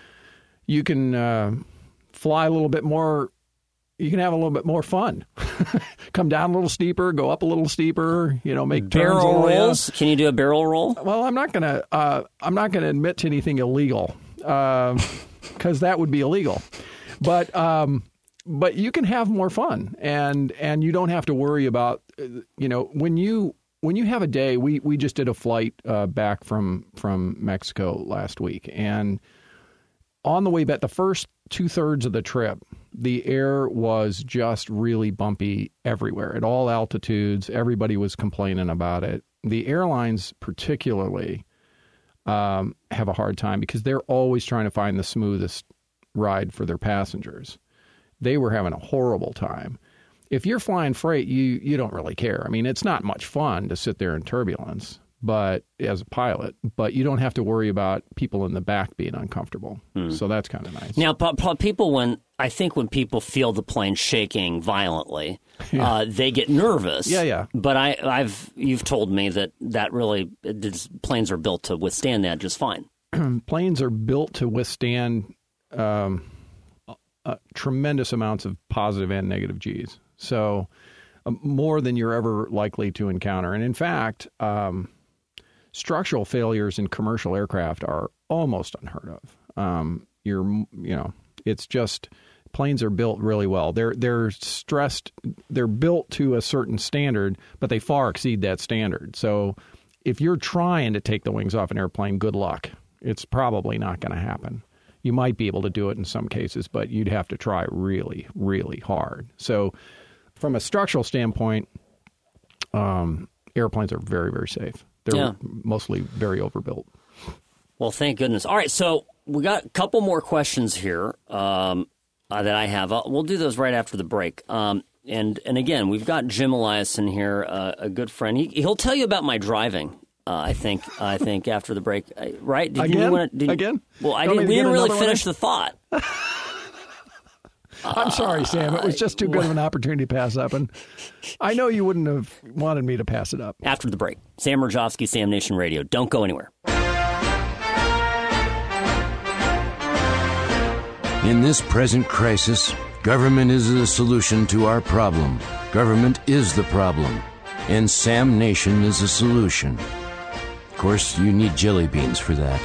fly a little bit more. You can have a little bit more fun. Come down a little steeper, go up a little steeper. Make barrel rolls. Can you do a barrel roll? Well, I'm not gonna admit to anything illegal because that would be illegal. But you can have more fun, and you don't have to worry about when you have a day. We just did a flight back from Mexico last week, and on the way back, the first 2/3 of the trip, the air was just really bumpy everywhere at all altitudes. Everybody was complaining about it. The airlines particularly have a hard time because they're always trying to find the smoothest ride for their passengers. They were having a horrible time. If you're flying freight, you don't really care. I mean, it's not much fun to sit there in turbulence, but as a pilot, but you don't have to worry about people in the back being uncomfortable. So that's kind of nice. Now, people, when people feel the plane shaking violently, they get nervous. Yeah. But you've told me that really planes are built to withstand that just fine. Planes are built to withstand tremendous amounts of positive and negative G's. So more than you're ever likely to encounter. And in fact, structural failures in commercial aircraft are almost unheard of. It's just planes are built really well. They're stressed. They're built to a certain standard, but they far exceed that standard. So if you're trying to take the wings off an airplane, good luck. It's probably not going to happen. You might be able to do it in some cases, but you'd have to try really, really hard. So from a structural standpoint, airplanes are very, very safe. They're mostly very overbuilt. Well, thank goodness. All right, so we got a couple more questions here that I have. We'll do those right after the break. And again, we've got Jim Eliason here, a good friend. He'll tell you about my driving. I think after the break, right? Again? Well, we didn't really finish the thought. I'm sorry, Sam. It was just too good of an opportunity to pass up, and I know you wouldn't have wanted me to pass it up. After the break, Sam Mirejovsky, Sam Nation Radio. Don't go anywhere. In this present crisis, government is the solution to our problem. Government is the problem, and Sam Nation is a solution. Of course, you need jelly beans for that.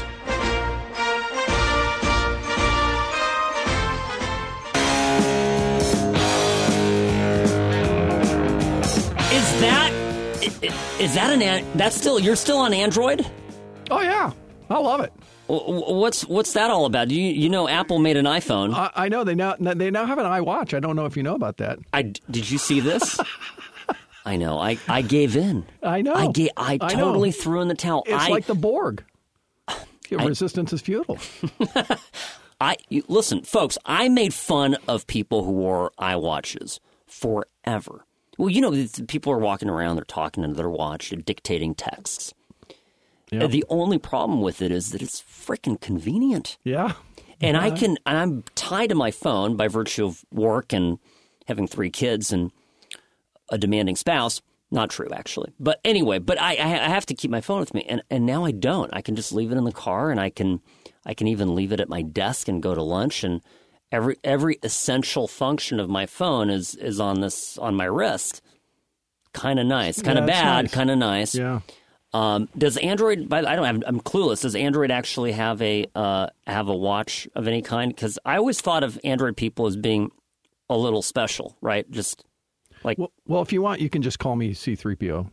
You're still on Android? Oh yeah, I love it. What's that all about? You know, Apple made an iPhone. I know they now have an iWatch. I don't know if you know about that. Did you see this? I know. I gave in. I know. I totally threw in the towel. It's like the Borg. Resistance is futile. Listen, folks. I made fun of people who wore iWatches forever. Well, you know, people are walking around, they're talking into their watch, they're dictating texts. Yep. The only problem with it is that it's freaking convenient. Yeah. And I'm tied to my phone by virtue of work and having 3 kids and a demanding spouse. Not true, actually. But anyway, I have to keep my phone with me. And now I don't. I can just leave it in the car, and I can even leave it at my desk and go to lunch, and every essential function of my phone is on my wrist. Kind of nice, kind of bad, kind of nice. Yeah. Does Android? I'm clueless. Does Android actually have a watch of any kind? Because I always thought of Android people as being a little special, right? Just like well, if you want, you can just call me C-3PO.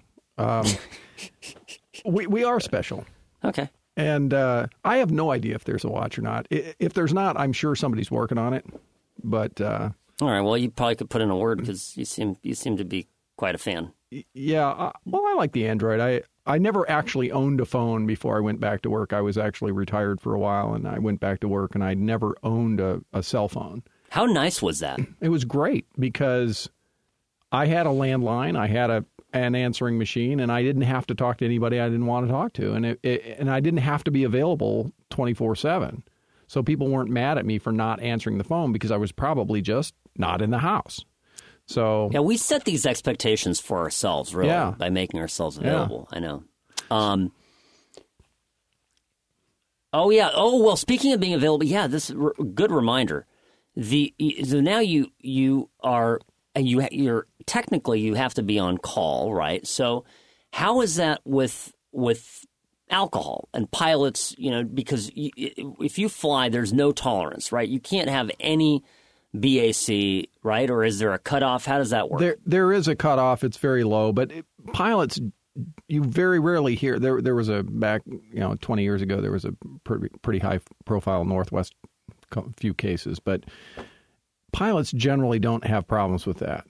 We are special. Okay. And I have no idea if there's a watch or not. If there's not, I'm sure somebody's working on it. But all right, well, you probably could put in a word because you seem to be quite a fan. Yeah, well, I like the Android. I never actually owned a phone before I went back to work. I was actually retired for a while, and I went back to work, and I never owned a cell phone. How nice was that? It was great because I had a landline. I had an answering machine, and I didn't have to talk to anybody I didn't want to talk to, and I didn't have to be available 24/7. So people weren't mad at me for not answering the phone because I was probably just not in the house. So yeah, we set these expectations for ourselves, really, by making ourselves available. Yeah. I know. Oh yeah. Oh well. Speaking of being available, this is a good reminder. So now you're technically you have to be on call, right? So how is that with alcohol and pilots? You know, because if you fly, there's no tolerance, right? You can't have any BAC, right? Or is there a cutoff? How does that work? There is a cutoff. It's very low, but pilots, you very rarely hear. There was back 20 years ago, there was a pretty high profile Northwest few cases, but pilots generally don't have problems with that.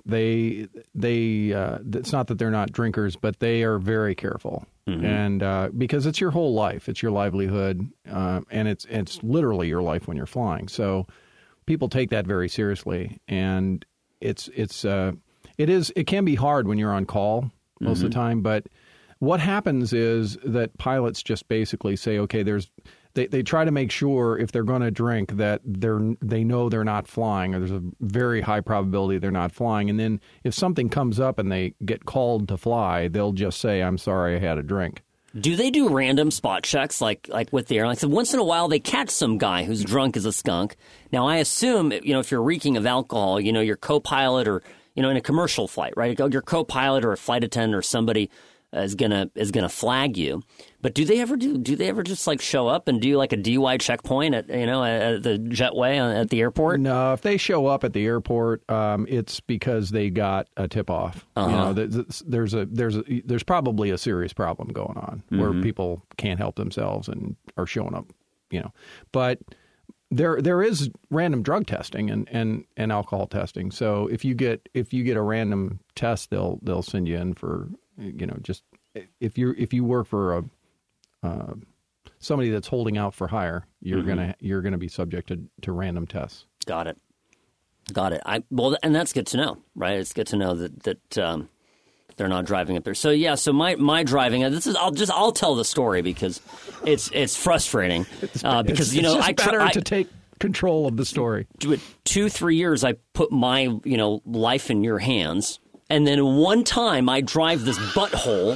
It's not that they're not drinkers, but they are very careful. Mm-hmm. And because it's your whole life, it's your livelihood, and it's literally your life when you're flying. So people take that very seriously, and it can be hard when you're on call most of the time. But what happens is that pilots just basically say, okay, they try to make sure if they're going to drink that they know they're not flying, or there's a very high probability they're not flying. And then if something comes up and they get called to fly, they'll just say, I'm sorry, I had a drink. Do they do random spot checks like with the airlines? So once in a while they catch some guy who's drunk as a skunk. Now I assume, if you're reeking of alcohol, your co-pilot or, in a commercial flight, right? Your co-pilot or a flight attendant or somebody is gonna flag you. But do they ever just like show up and do like a DUI checkpoint at the jetway at the airport? No, if they show up at the airport, it's because they got a tip off. There's probably a serious problem going on where people can't help themselves and are showing up. But there is random drug testing and alcohol testing. So if you get a random test, they'll send you in for just if you work for somebody that's holding out for hire, you're gonna be subject to random tests. Got it. And that's good to know, right? It's good to know that they're not driving up there. So yeah, so my driving. I'll tell the story because it's frustrating. Because it's better to take control of the story. 2-3 years, I put my life in your hands. And then one time I drive this butthole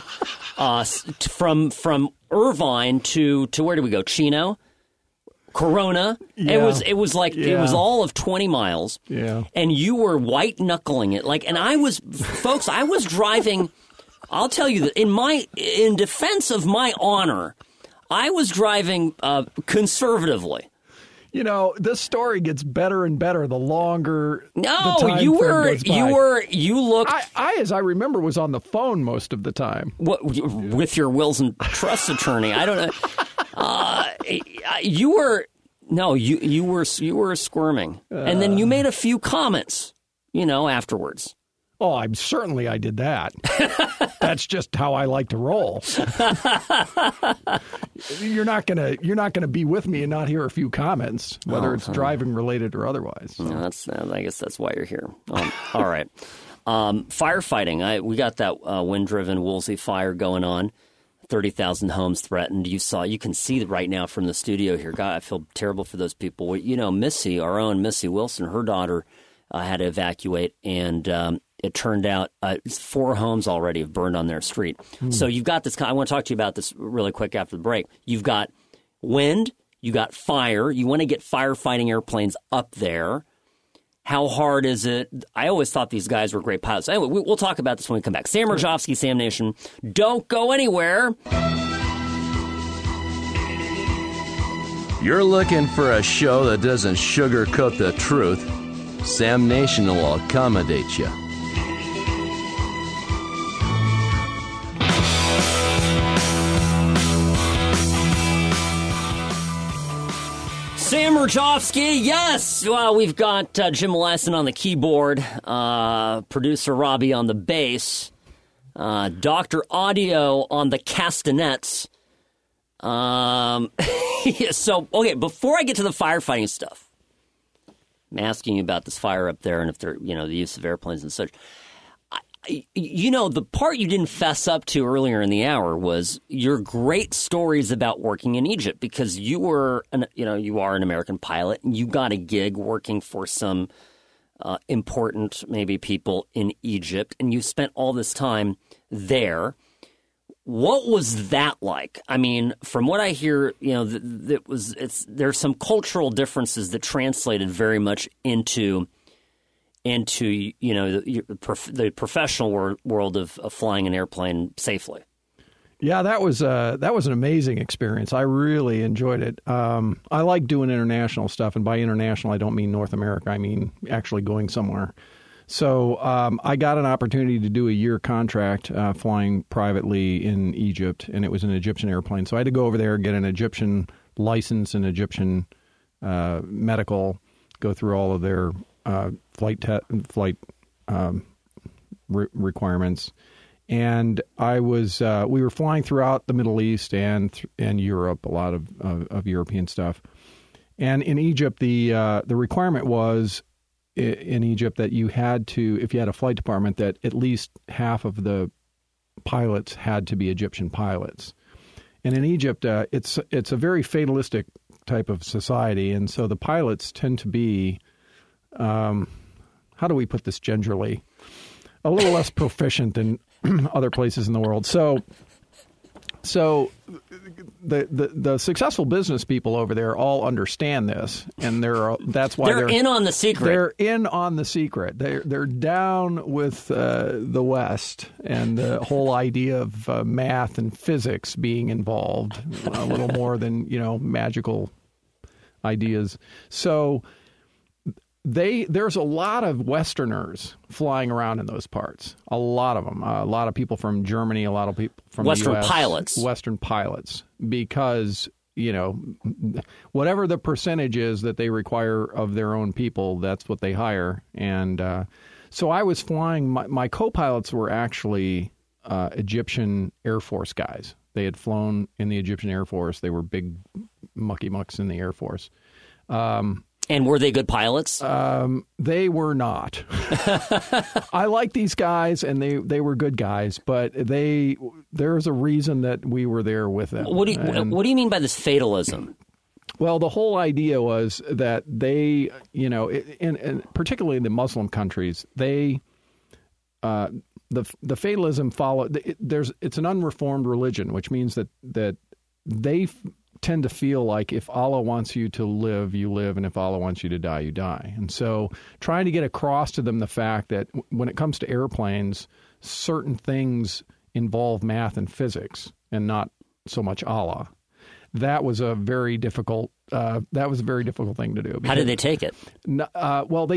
from Irvine to where do we go? Chino? Corona. Yeah. It was all of 20 miles. Yeah. And you were white knuckling it. And I was driving, I'll tell you that in defense of my honor, I was driving conservatively. This story gets better and better the longer the time you goes by. You looked. I, as I remember, was on the phone most of the time. What, with your wills and trust attorney? I don't know. You were squirming, and then you made a few comments, afterwards. Oh, I did that. That's just how I like to roll. You're not gonna be with me and not hear a few comments, whether it's driving related or otherwise. So. No, I guess that's why you're here. All right, firefighting. We got that wind-driven Woolsey fire going on. 30,000 homes threatened. You can see right now from the studio here. God, I feel terrible for those people. Missy, our own Missy Wilson, her daughter had to evacuate, and it turned out 4 homes already have burned on their street. So you've got this. I want to talk to you about this really quick after the break. You've got wind, you got fire. You want to get firefighting airplanes up there. How hard is it? I always thought these guys were great pilots. Anyway, we'll talk about this when we come back. Sam Mirejovsky, Sam Nation. Don't go anywhere. You're looking for a show that doesn't sugarcoat the truth. Sam Nation will accommodate you. Sam Mirejovsky, yes. Well, we've got Jim Lassen on the keyboard, producer Robbie on the bass, Dr. Audio on the castanets. So, okay, before I get to the firefighting stuff, I'm asking you about this fire up there and if they're, the use of airplanes and such. The part you didn't fess up to earlier in the hour was your great stories about working in Egypt, because you are an American pilot and you got a gig working for some important maybe people in Egypt, and you spent all this time there. What was that like? I mean, from what I hear, there's some cultural differences that translated very much into the professional world of flying an airplane safely. Yeah, that was an amazing experience. I really enjoyed it. I like doing international stuff, and by international, I don't mean North America. I mean actually going somewhere. So I got an opportunity to do a year contract flying privately in Egypt, and it was an Egyptian airplane. So I had to go over there, get an Egyptian license, an Egyptian medical, go through all of their flight requirements, and we were flying throughout the Middle East and Europe, a lot of European stuff. And in Egypt, the requirement was in Egypt that you had to, if you had a flight department, that at least half of the pilots had to be Egyptian pilots. And in Egypt, it's a very fatalistic type of society, and so the pilots tend to be, how do we put this gingerly, a little less proficient than other places in the world. So So the successful business people over there all understand this, and that's why they're in on the secret. They're in on the secret. They're down with the West and the whole idea of math and physics being involved a little more than magical ideas. So there's a lot of Westerners flying around in those parts. A lot of them. A lot of people from Germany. A lot of people from Western the US, pilots. Western pilots, because whatever the percentage is that they require of their own people, that's what they hire. And so I was flying. My co-pilots were actually Egyptian Air Force guys. They had flown in the Egyptian Air Force. They were big mucky mucks in the Air Force. And were they good pilots? They were not. I like these guys, and they were good guys, but there's a reason that we were there with them. What do you mean by this fatalism? Well, the whole idea was that they, in particularly in the Muslim countries, they the fatalism it's an unreformed religion, which means that they tend to feel like if Allah wants you to live, you live, and if Allah wants you to die, you die. And so trying to get across to them the fact that when it comes to airplanes, certain things involve math and physics and not so much Allah. That was a very difficult thing to do. How did they take it? Well,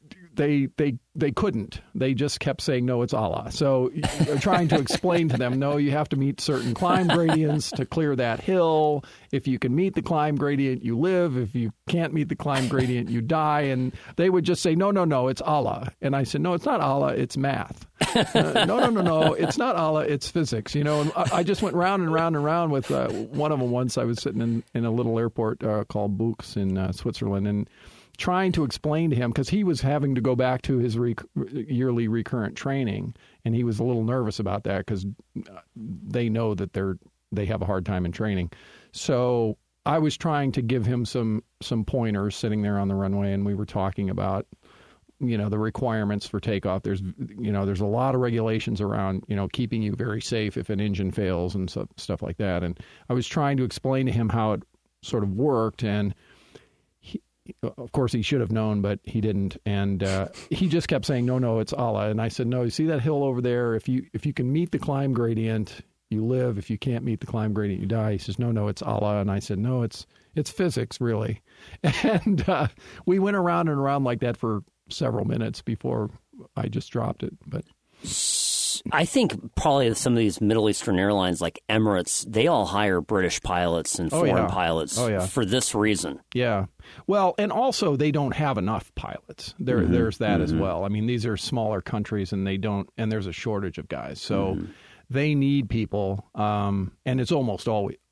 they couldn't. They just kept saying, no, it's Allah. So trying to explain to them, no, you have to meet certain climb gradients to clear that hill. If you can meet the climb gradient, you live. If you can't meet the climb gradient, you die. And they would just say, no, it's Allah. And I said, no, it's not Allah, it's math. No, it's not Allah, it's physics. And I just went round and round and round with one of them once. I was sitting in a little airport called Buchs in Switzerland, and trying to explain to him, because he was having to go back to his yearly recurrent training, and he was a little nervous about that because they know that they have a hard time in training. So I was trying to give him some pointers sitting there on the runway, and we were talking about the requirements for takeoff. There's a lot of regulations around keeping you very safe if an engine fails and stuff like that. And I was trying to explain to him how it sort of worked, and of course, he should have known, but he didn't. And he just kept saying, no, it's Allah. And I said, no, you see that hill over there? If you can meet the climb gradient, you live. If you can't meet the climb gradient, you die. He says, no, it's Allah. And I said, no, it's physics, really. And we went around and around like that for several minutes before I just dropped it. But I think probably some of these Middle Eastern airlines like Emirates, they all hire British pilots and foreign pilots for this reason. Yeah. Well, and also they don't have enough pilots. There's that as well. I mean, these are smaller countries, and there's a shortage of guys. So they need people, and it's almost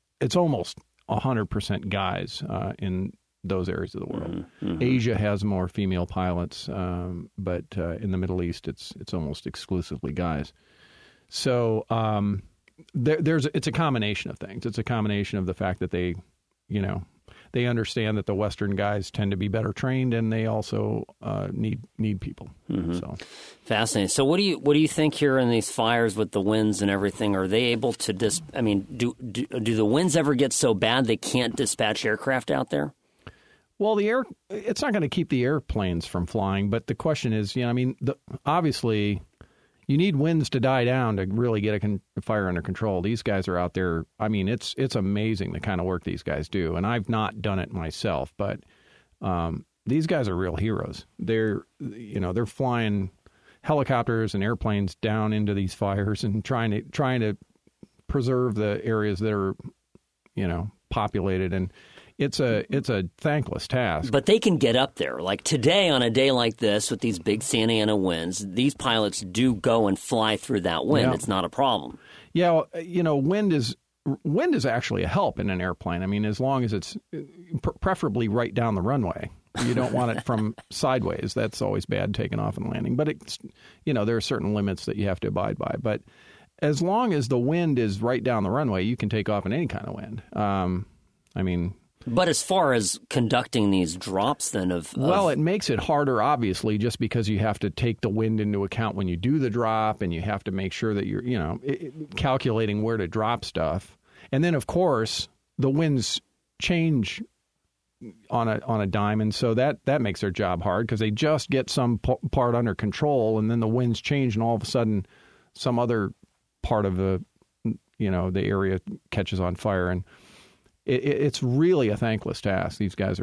100% guys in those areas of the world. Asia has more female pilots, but in the Middle East, it's almost exclusively guys. So it's a combination of things. It's a combination of the fact that they understand that the Western guys tend to be better trained, and they also need people. So fascinating. So what do you think here in these fires with the winds and everything? Are they able to do the winds ever get so bad they can't dispatch aircraft out there? Well, it's not going to keep the airplanes from flying, but the question is, obviously you need winds to die down to really get a fire under control. These guys are out there. I mean, it's amazing the kind of work these guys do, and I've not done it myself, but these guys are real heroes. They're flying helicopters and airplanes down into these fires and trying to preserve the areas that are populated, and it's a thankless task. But they can get up there. Like today, on a day like this, with these big Santa Ana winds, these pilots do go and fly through that wind. Yeah. It's not a problem. Yeah, wind is actually a help in an airplane. I mean, as long as it's preferably right down the runway. You don't want it from sideways. That's always bad, taking off and landing. But there are certain limits that you have to abide by. But as long as the wind is right down the runway, you can take off in any kind of wind. But as far as conducting these drops, then well, it makes it harder, obviously, just because you have to take the wind into account when you do the drop, and you have to make sure that you're, calculating where to drop stuff. And then, of course, the winds change on a dime, and so that makes their job hard because they just get some part under control, and then the winds change, and all of a sudden, some other part of the area catches on fire, and it's really a thankless task. These guys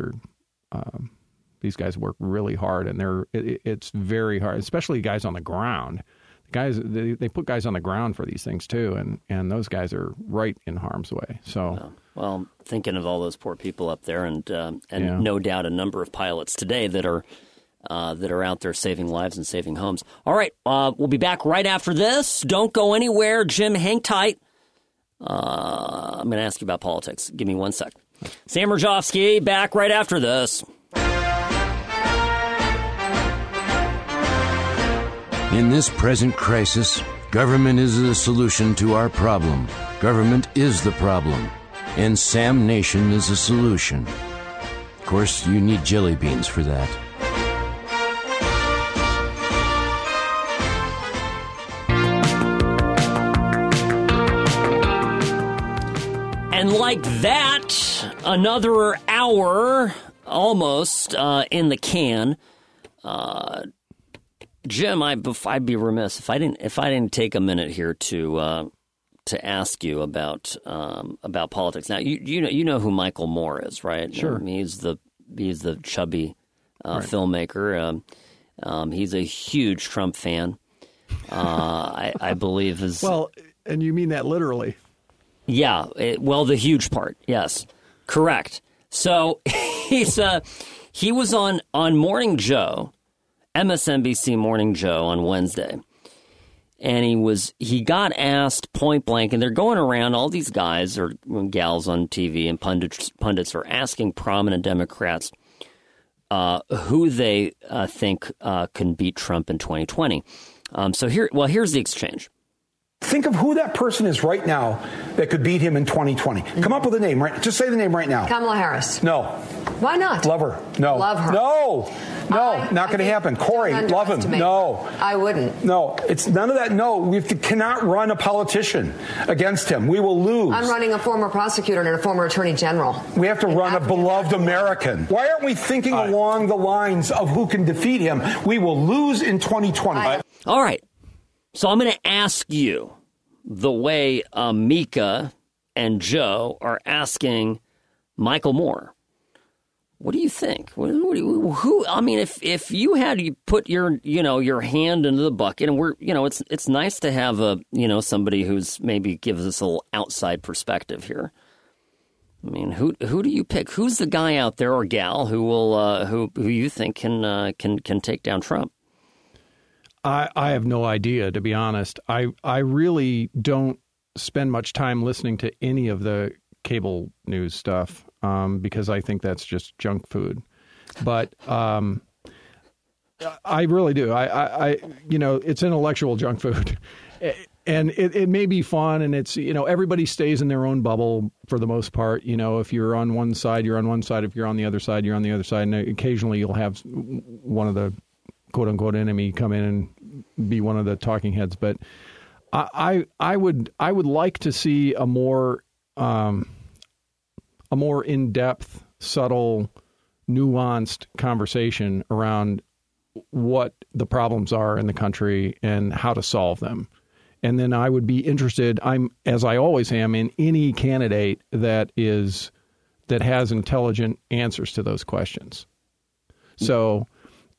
work really hard, and it's very hard, especially guys on the ground. They put guys on the ground for these things too, and those guys are right in harm's way. So, well, thinking of all those poor people up there, and no doubt a number of pilots today that are out there saving lives and saving homes. All right, we'll be back right after this. Don't go anywhere, Jim. Hang tight. I'm going to ask you about politics. Give me 1 sec. Sam Mirejovsky back right after this. In this present crisis, government is the solution to our problem. Government is the problem. And Sam Nation is the solution. Of course, you need jelly beans for that. And like that, another hour almost in the can. Jim, I'd be remiss if I didn't take a minute here to ask you about politics. Now you know who Michael Moore is, right? Sure. He's the chubby filmmaker. He's a huge Trump fan. I believe is well, and you mean that literally? Yeah. The huge part. Yes, correct. So he was on Morning Joe. MSNBC Morning Joe on Wednesday, and he got asked point blank, and they're going around, all these guys or gals on TV and pundits are asking prominent Democrats who they think can beat Trump in 2020. Here's the exchange. Think of who that person is right now that could beat him in 2020. Come up with a name, right? Just say the name right now. Kamala Harris. No. Why not? Love her. No. Love her. No, not going to happen. Corey, love him. No. I wouldn't. No, it's none of that. No, we cannot run a politician against him. We will lose. I'm running a former prosecutor and a former attorney general. We have to run a beloved American. Why aren't we thinking along the lines of who can defeat him? We will lose in 2020. All right. So I'm going to ask you the way Mika and Joe are asking Michael Moore. What do you think? If you had to put your hand into the bucket, and it's nice to have somebody who's maybe gives us a little outside perspective here. I mean, who do you pick? Who's the guy out there or gal who will who you think can take down Trump? I have no idea, to be honest. I really don't spend much time listening to any of the cable news stuff because I think that's just junk food. But I really do. I it's intellectual junk food. And it may be fun, and it's, everybody stays in their own bubble for the most part. If you're on one side, you're on one side. If you're on the other side, you're on the other side. And occasionally you'll have one of the quote-unquote enemy come in and be one of the talking heads. But I would like to see a more in-depth, subtle, nuanced conversation around what the problems are in the country and how to solve them. And then I would be interested, as I always am, in any candidate that has intelligent answers to those questions. So,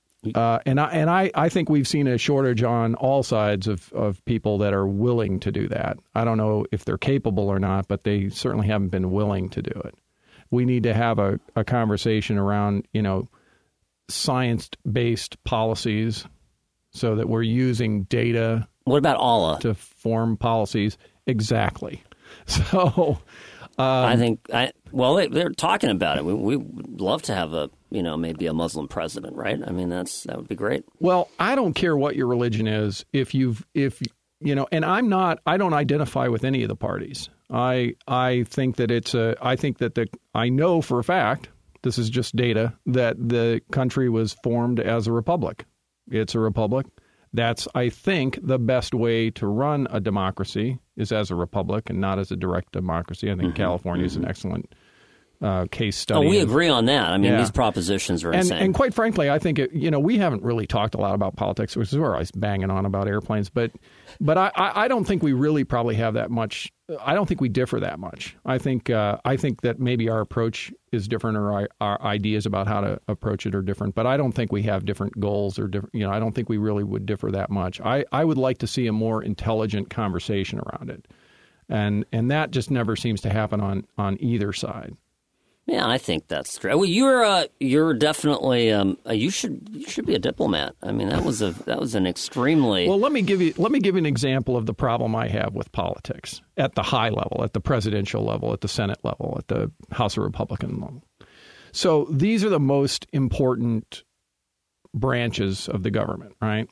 I think we've seen a shortage on all sides of people that are willing to do that. I don't know if they're capable or not, but they certainly haven't been willing to do it. We need to have a conversation around, science-based policies so that we're using data. What about Allah? To form policies. Exactly. So I think, they're talking about it. We would love to have maybe a Muslim president, right? I mean, that would be great. Well, I don't care what your religion is. And I don't identify with any of the parties. I think that I know for a fact, this is just data, that the country was formed as a republic. It's a republic. That's, I think, the best way to run a democracy is as a republic and not as a direct democracy. I think California is an excellent case study. Oh, we agree on that. I mean, these propositions are insane. And quite frankly, I think, we haven't really talked a lot about politics, which is where I was banging on about airplanes. But I don't think we really probably have that much. I don't think we differ that much. I think that maybe our approach is different, or our ideas about how to approach it are different. But I don't think we have different goals or different. I don't think we really would differ that much. I would like to see a more intelligent conversation around it, and that just never seems to happen on either side. Yeah, I think that's true. Well, you're definitely you should be a diplomat. I mean, that was an extremely well. Let me give you an example of the problem I have with politics at the high level, at the presidential level, at the Senate level, at the House of Republican level. So these are the most important branches of the government, right?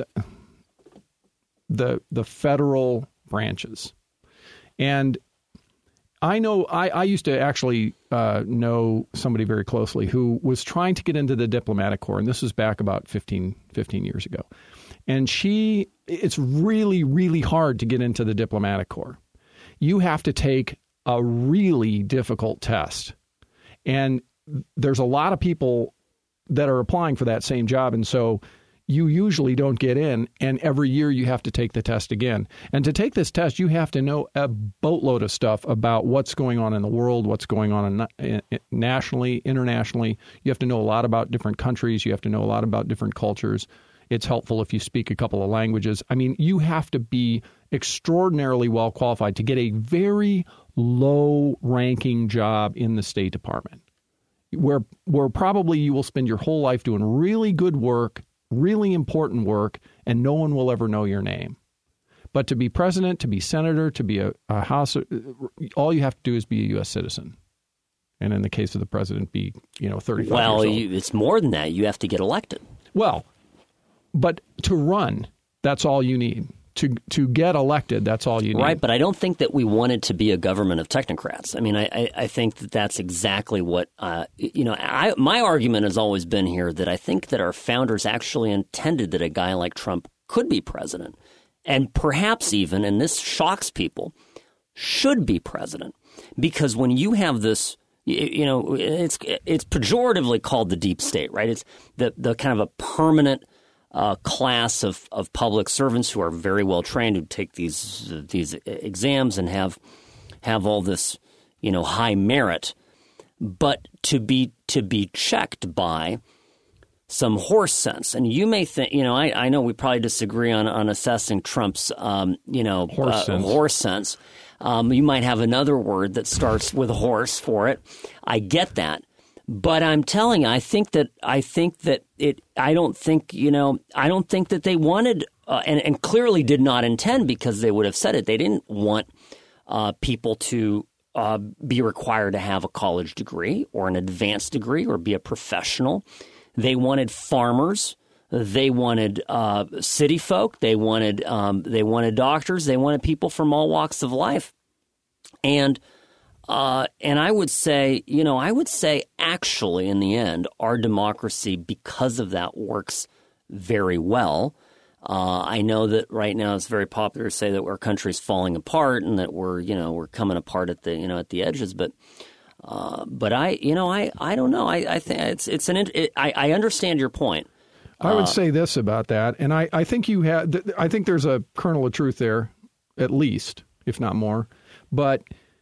The federal branches, and I know I used to actually know somebody very closely who was trying to get into the diplomatic corps, and this was back about 15 years ago. And it's really, really hard to get into the diplomatic corps. You have to take a really difficult test. And there's a lot of people that are applying for that same job, and so you usually don't get in, and every year you have to take the test again. And to take this test, you have to know a boatload of stuff about what's going on in the world, what's going on nationally, internationally. You have to know a lot about different countries. You have to know a lot about different cultures. It's helpful if you speak a couple of languages. I mean, you have to be extraordinarily well qualified to get a very low-ranking job in the State Department, where probably you will spend your whole life doing really good work, really important work, and no one will ever know your name. But to be president, to be senator, to be a House, all you have to do is be a U.S. citizen. And in the case of the president, be 35 years old. It's more than that. You have to get elected. Well, but to run, that's all you need. To get elected, that's all you need. Right, but I don't think that we wanted to be a government of technocrats. I mean, I think that that's exactly what, my argument has always been here that I think that our founders actually intended that a guy like Trump could be president, and perhaps even, and this shocks people, should be president. Because when you have this, it's pejoratively called the deep state, right? It's the kind of a permanent class of public servants who are very well trained, who take these exams and have all this high merit, but to be checked by some horse sense. And you may think, I know we probably disagree on assessing Trump's horse sense. You might have another word that starts with horse for it. I get that. But I'm telling you, I don't think that they wanted, and clearly did not intend, because they would have said it. They didn't want people to be required to have a college degree or an advanced degree or be a professional. They wanted farmers. They wanted city folk. They wanted doctors. They wanted people from all walks of life. And I would say, actually, in the end, our democracy, because of that, works very well. I know that right now it's very popular to say that our country's falling apart and that we're coming apart at the edges. But I don't know. I think I understand your point. I would say this about that, and I think I think there's a kernel of truth there, at least, if not more. But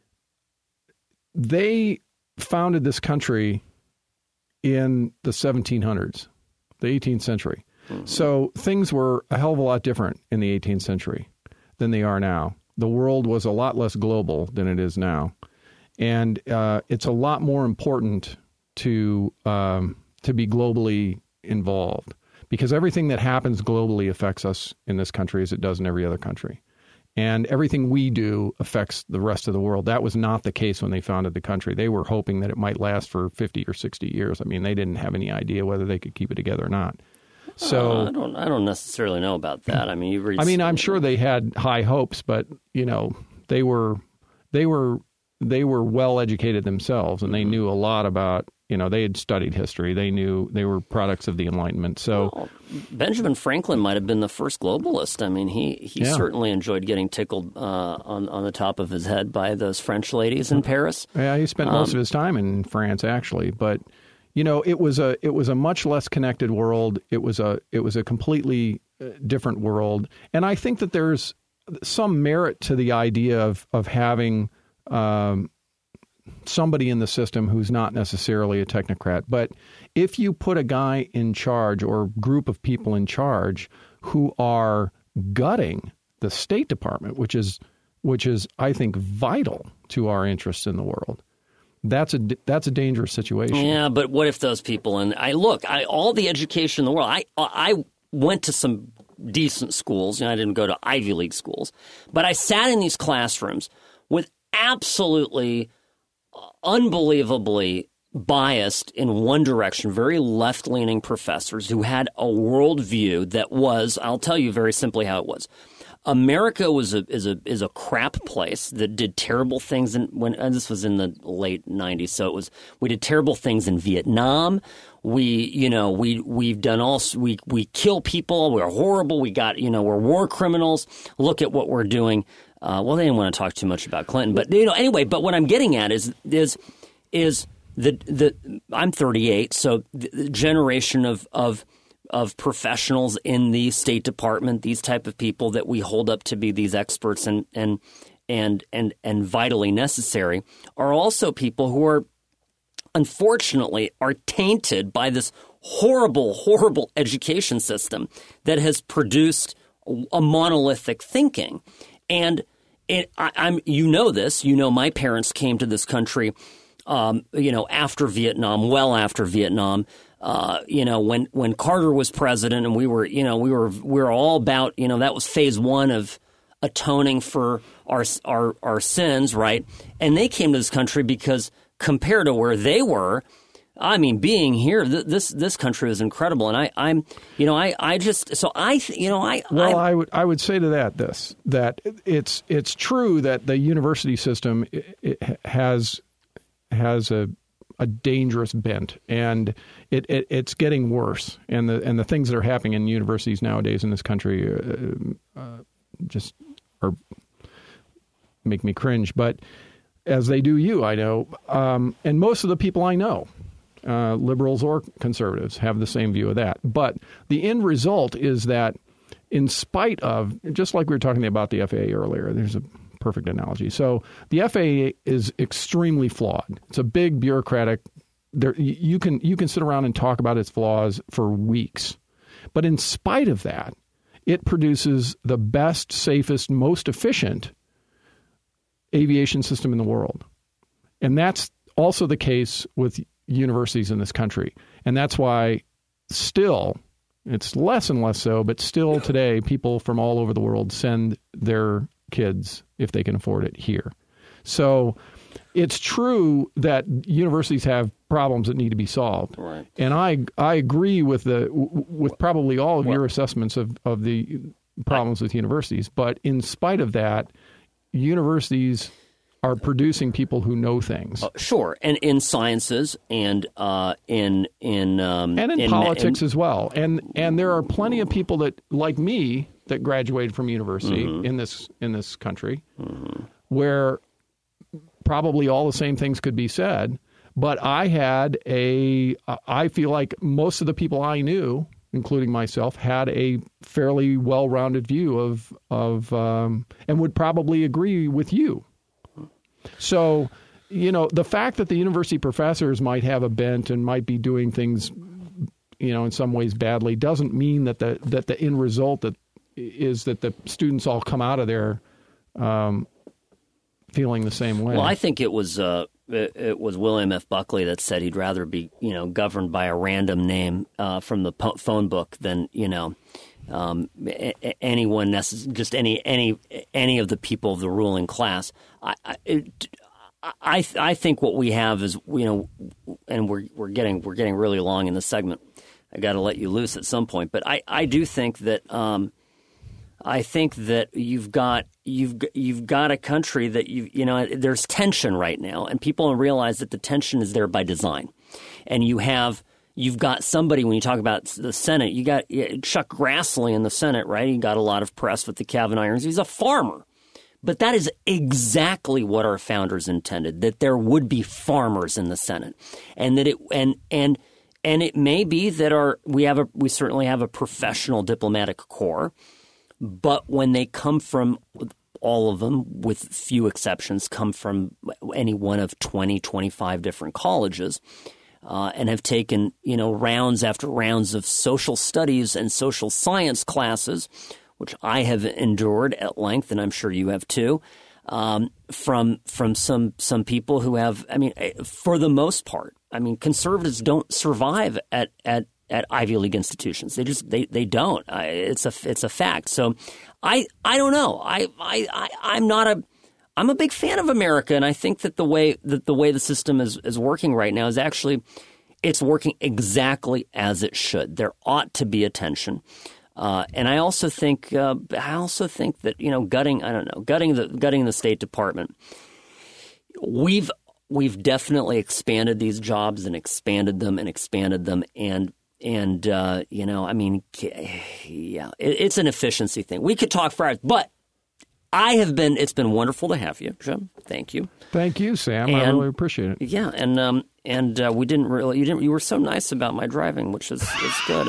they founded this country in the 1700s, the 18th century. Mm-hmm. So things were a hell of a lot different in the 18th century than they are now. The world was a lot less global than it is now. And it's a lot more important to be globally involved, because everything that happens globally affects us in this country as it does in every other country. And everything we do affects the rest of the world. That was not the case when they founded the country. They were hoping that it might last for 50 or 60 years. I mean, they didn't have any idea whether they could keep it together or not. So I don't necessarily know about that. I mean, I'm sure they had high hopes, but they were they were well educated themselves, and they knew a lot about, they had studied history. They knew they were products of the Enlightenment. So Benjamin Franklin might have been the first globalist. I mean, he certainly enjoyed getting tickled on the top of his head by those French ladies in Paris. Yeah, he spent most of his time in France, actually. But it was a much less connected world. It was a completely different world, and I think that there's some merit to the idea of having somebody in the system who's not necessarily a technocrat. But if you put a guy in charge or group of people in charge who are gutting the State Department, which is I think vital to our interests in the world, that's a dangerous situation. Yeah, but what if those people all the education in the world, I went to some decent schools, I didn't go to Ivy League schools, but I sat in these classrooms with absolutely unbelievably biased in one direction, very left-leaning professors who had a worldview that was, I'll tell you very simply how it was. America is a crap place that did terrible things and this was in the late 90s, so we did terrible things in Vietnam. We kill people. We're horrible. We're war criminals. Look at what we're doing. Well, they didn't want to talk too much about Clinton, but anyway. But what I'm getting at is I'm 38, so the generation of professionals in the State Department, these type of people that we hold up to be these experts and vitally necessary, are also people who are, unfortunately, are tainted by this horrible, horrible education system that has produced a monolithic thinking. And my parents came to this country, after Vietnam, well after Vietnam. When Carter was president, and we were all about, that was phase one of atoning for our sins, right? And they came to this country because compared to where they were, I mean, being here, this country is incredible, and I would say to that it's true that the university system has a dangerous bent, and it's getting worse, and the things that are happening in universities nowadays in this country just make me cringe, but as they do you, I know, and most of the people I know, liberals or conservatives, have the same view of that. But the end result is that, in spite of, just like we were talking about the FAA earlier, there's a perfect analogy. So the FAA is extremely flawed. It's a big bureaucratic. You can sit around and talk about its flaws for weeks, but in spite of that, it produces the best, safest, most efficient aviation system in the world. And that's also the case with universities in this country. And that's why still, it's less and less so, but still today, people from all over the world send their kids, if they can afford it, here. So it's true that universities have problems that need to be solved. Right. And I agree with probably all of your assessments of the problems with universities. But in spite of that, universities are producing people who know things. Sure, and in sciences and in politics as well. And there are plenty of people that, like me, that graduated from university in this country, where probably all the same things could be said. But I feel like most of the people I knew, including myself, had a fairly well-rounded view of and would probably agree with you. So, the fact that the university professors might have a bent and might be doing things, in some ways badly, doesn't mean that the end result is that the students all come out of there feeling the same way. Well, I think it was William F. Buckley that said he'd rather be governed by a random name from the phone book than anyone just any of the people of the ruling class. I think what we have is and we're getting really long in this segment. I got to let you loose at some point, but I do think that I think that you've got a country that there's tension right now, and people don't realize that the tension is there by design. And you've got somebody, when you talk about the Senate, you got Chuck Grassley in the Senate, right? He got a lot of press with the Kavanaugh hearings. He's a farmer. But that is exactly what our founders intended, that there would be farmers in the Senate. And that it may be that we certainly have a professional diplomatic corps. But when they come from, all of them, with few exceptions, come from any one of 20, 25 different colleges and have taken, rounds after rounds of social studies and social science classes, which I have endured at length, and I'm sure you have too, from some people who have, for the most part, conservatives don't survive at Ivy League institutions. They don't. It's a fact. So I don't know. I'm a big fan of America, and I think that the way the system is working right now is actually it's working exactly as it should. There ought to be a tension. And I also think that gutting the State Department, we've definitely expanded these jobs and expanded them and it's an efficiency thing. We could talk for hours, but it's been wonderful to have you, Jim. Thank you. Thank you, Sam. I really appreciate it. Yeah, and you were so nice about my driving, which is good.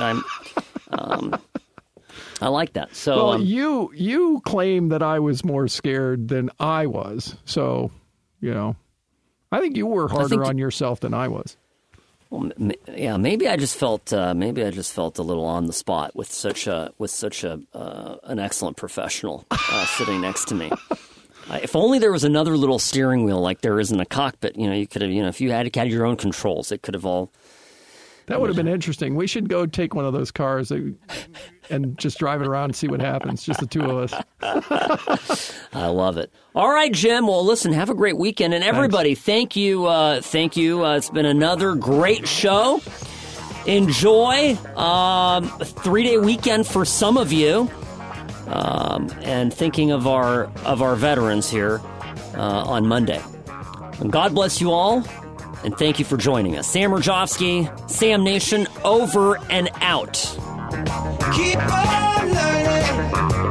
I like that. So, well, you claim that I was more scared than I was. So, I think you were harder on yourself than I was. Well, yeah, maybe I just felt a little on the spot with such an excellent professional sitting next to me. If only there was another little steering wheel like there is in a cockpit. You could have, if you had your own controls, it could have all. That would have been interesting. We should go take one of those cars and just drive it around and see what happens. Just the two of us. I love it. All right, Jim. Well, listen, have a great weekend. And everybody, Thank you. It's been another great show. Enjoy a 3-day weekend for some of you. And thinking of our veterans here on Monday. And God bless you all. And thank you for joining us. Sam Rajovsky, Sam Nation, over and out. Keep on learning.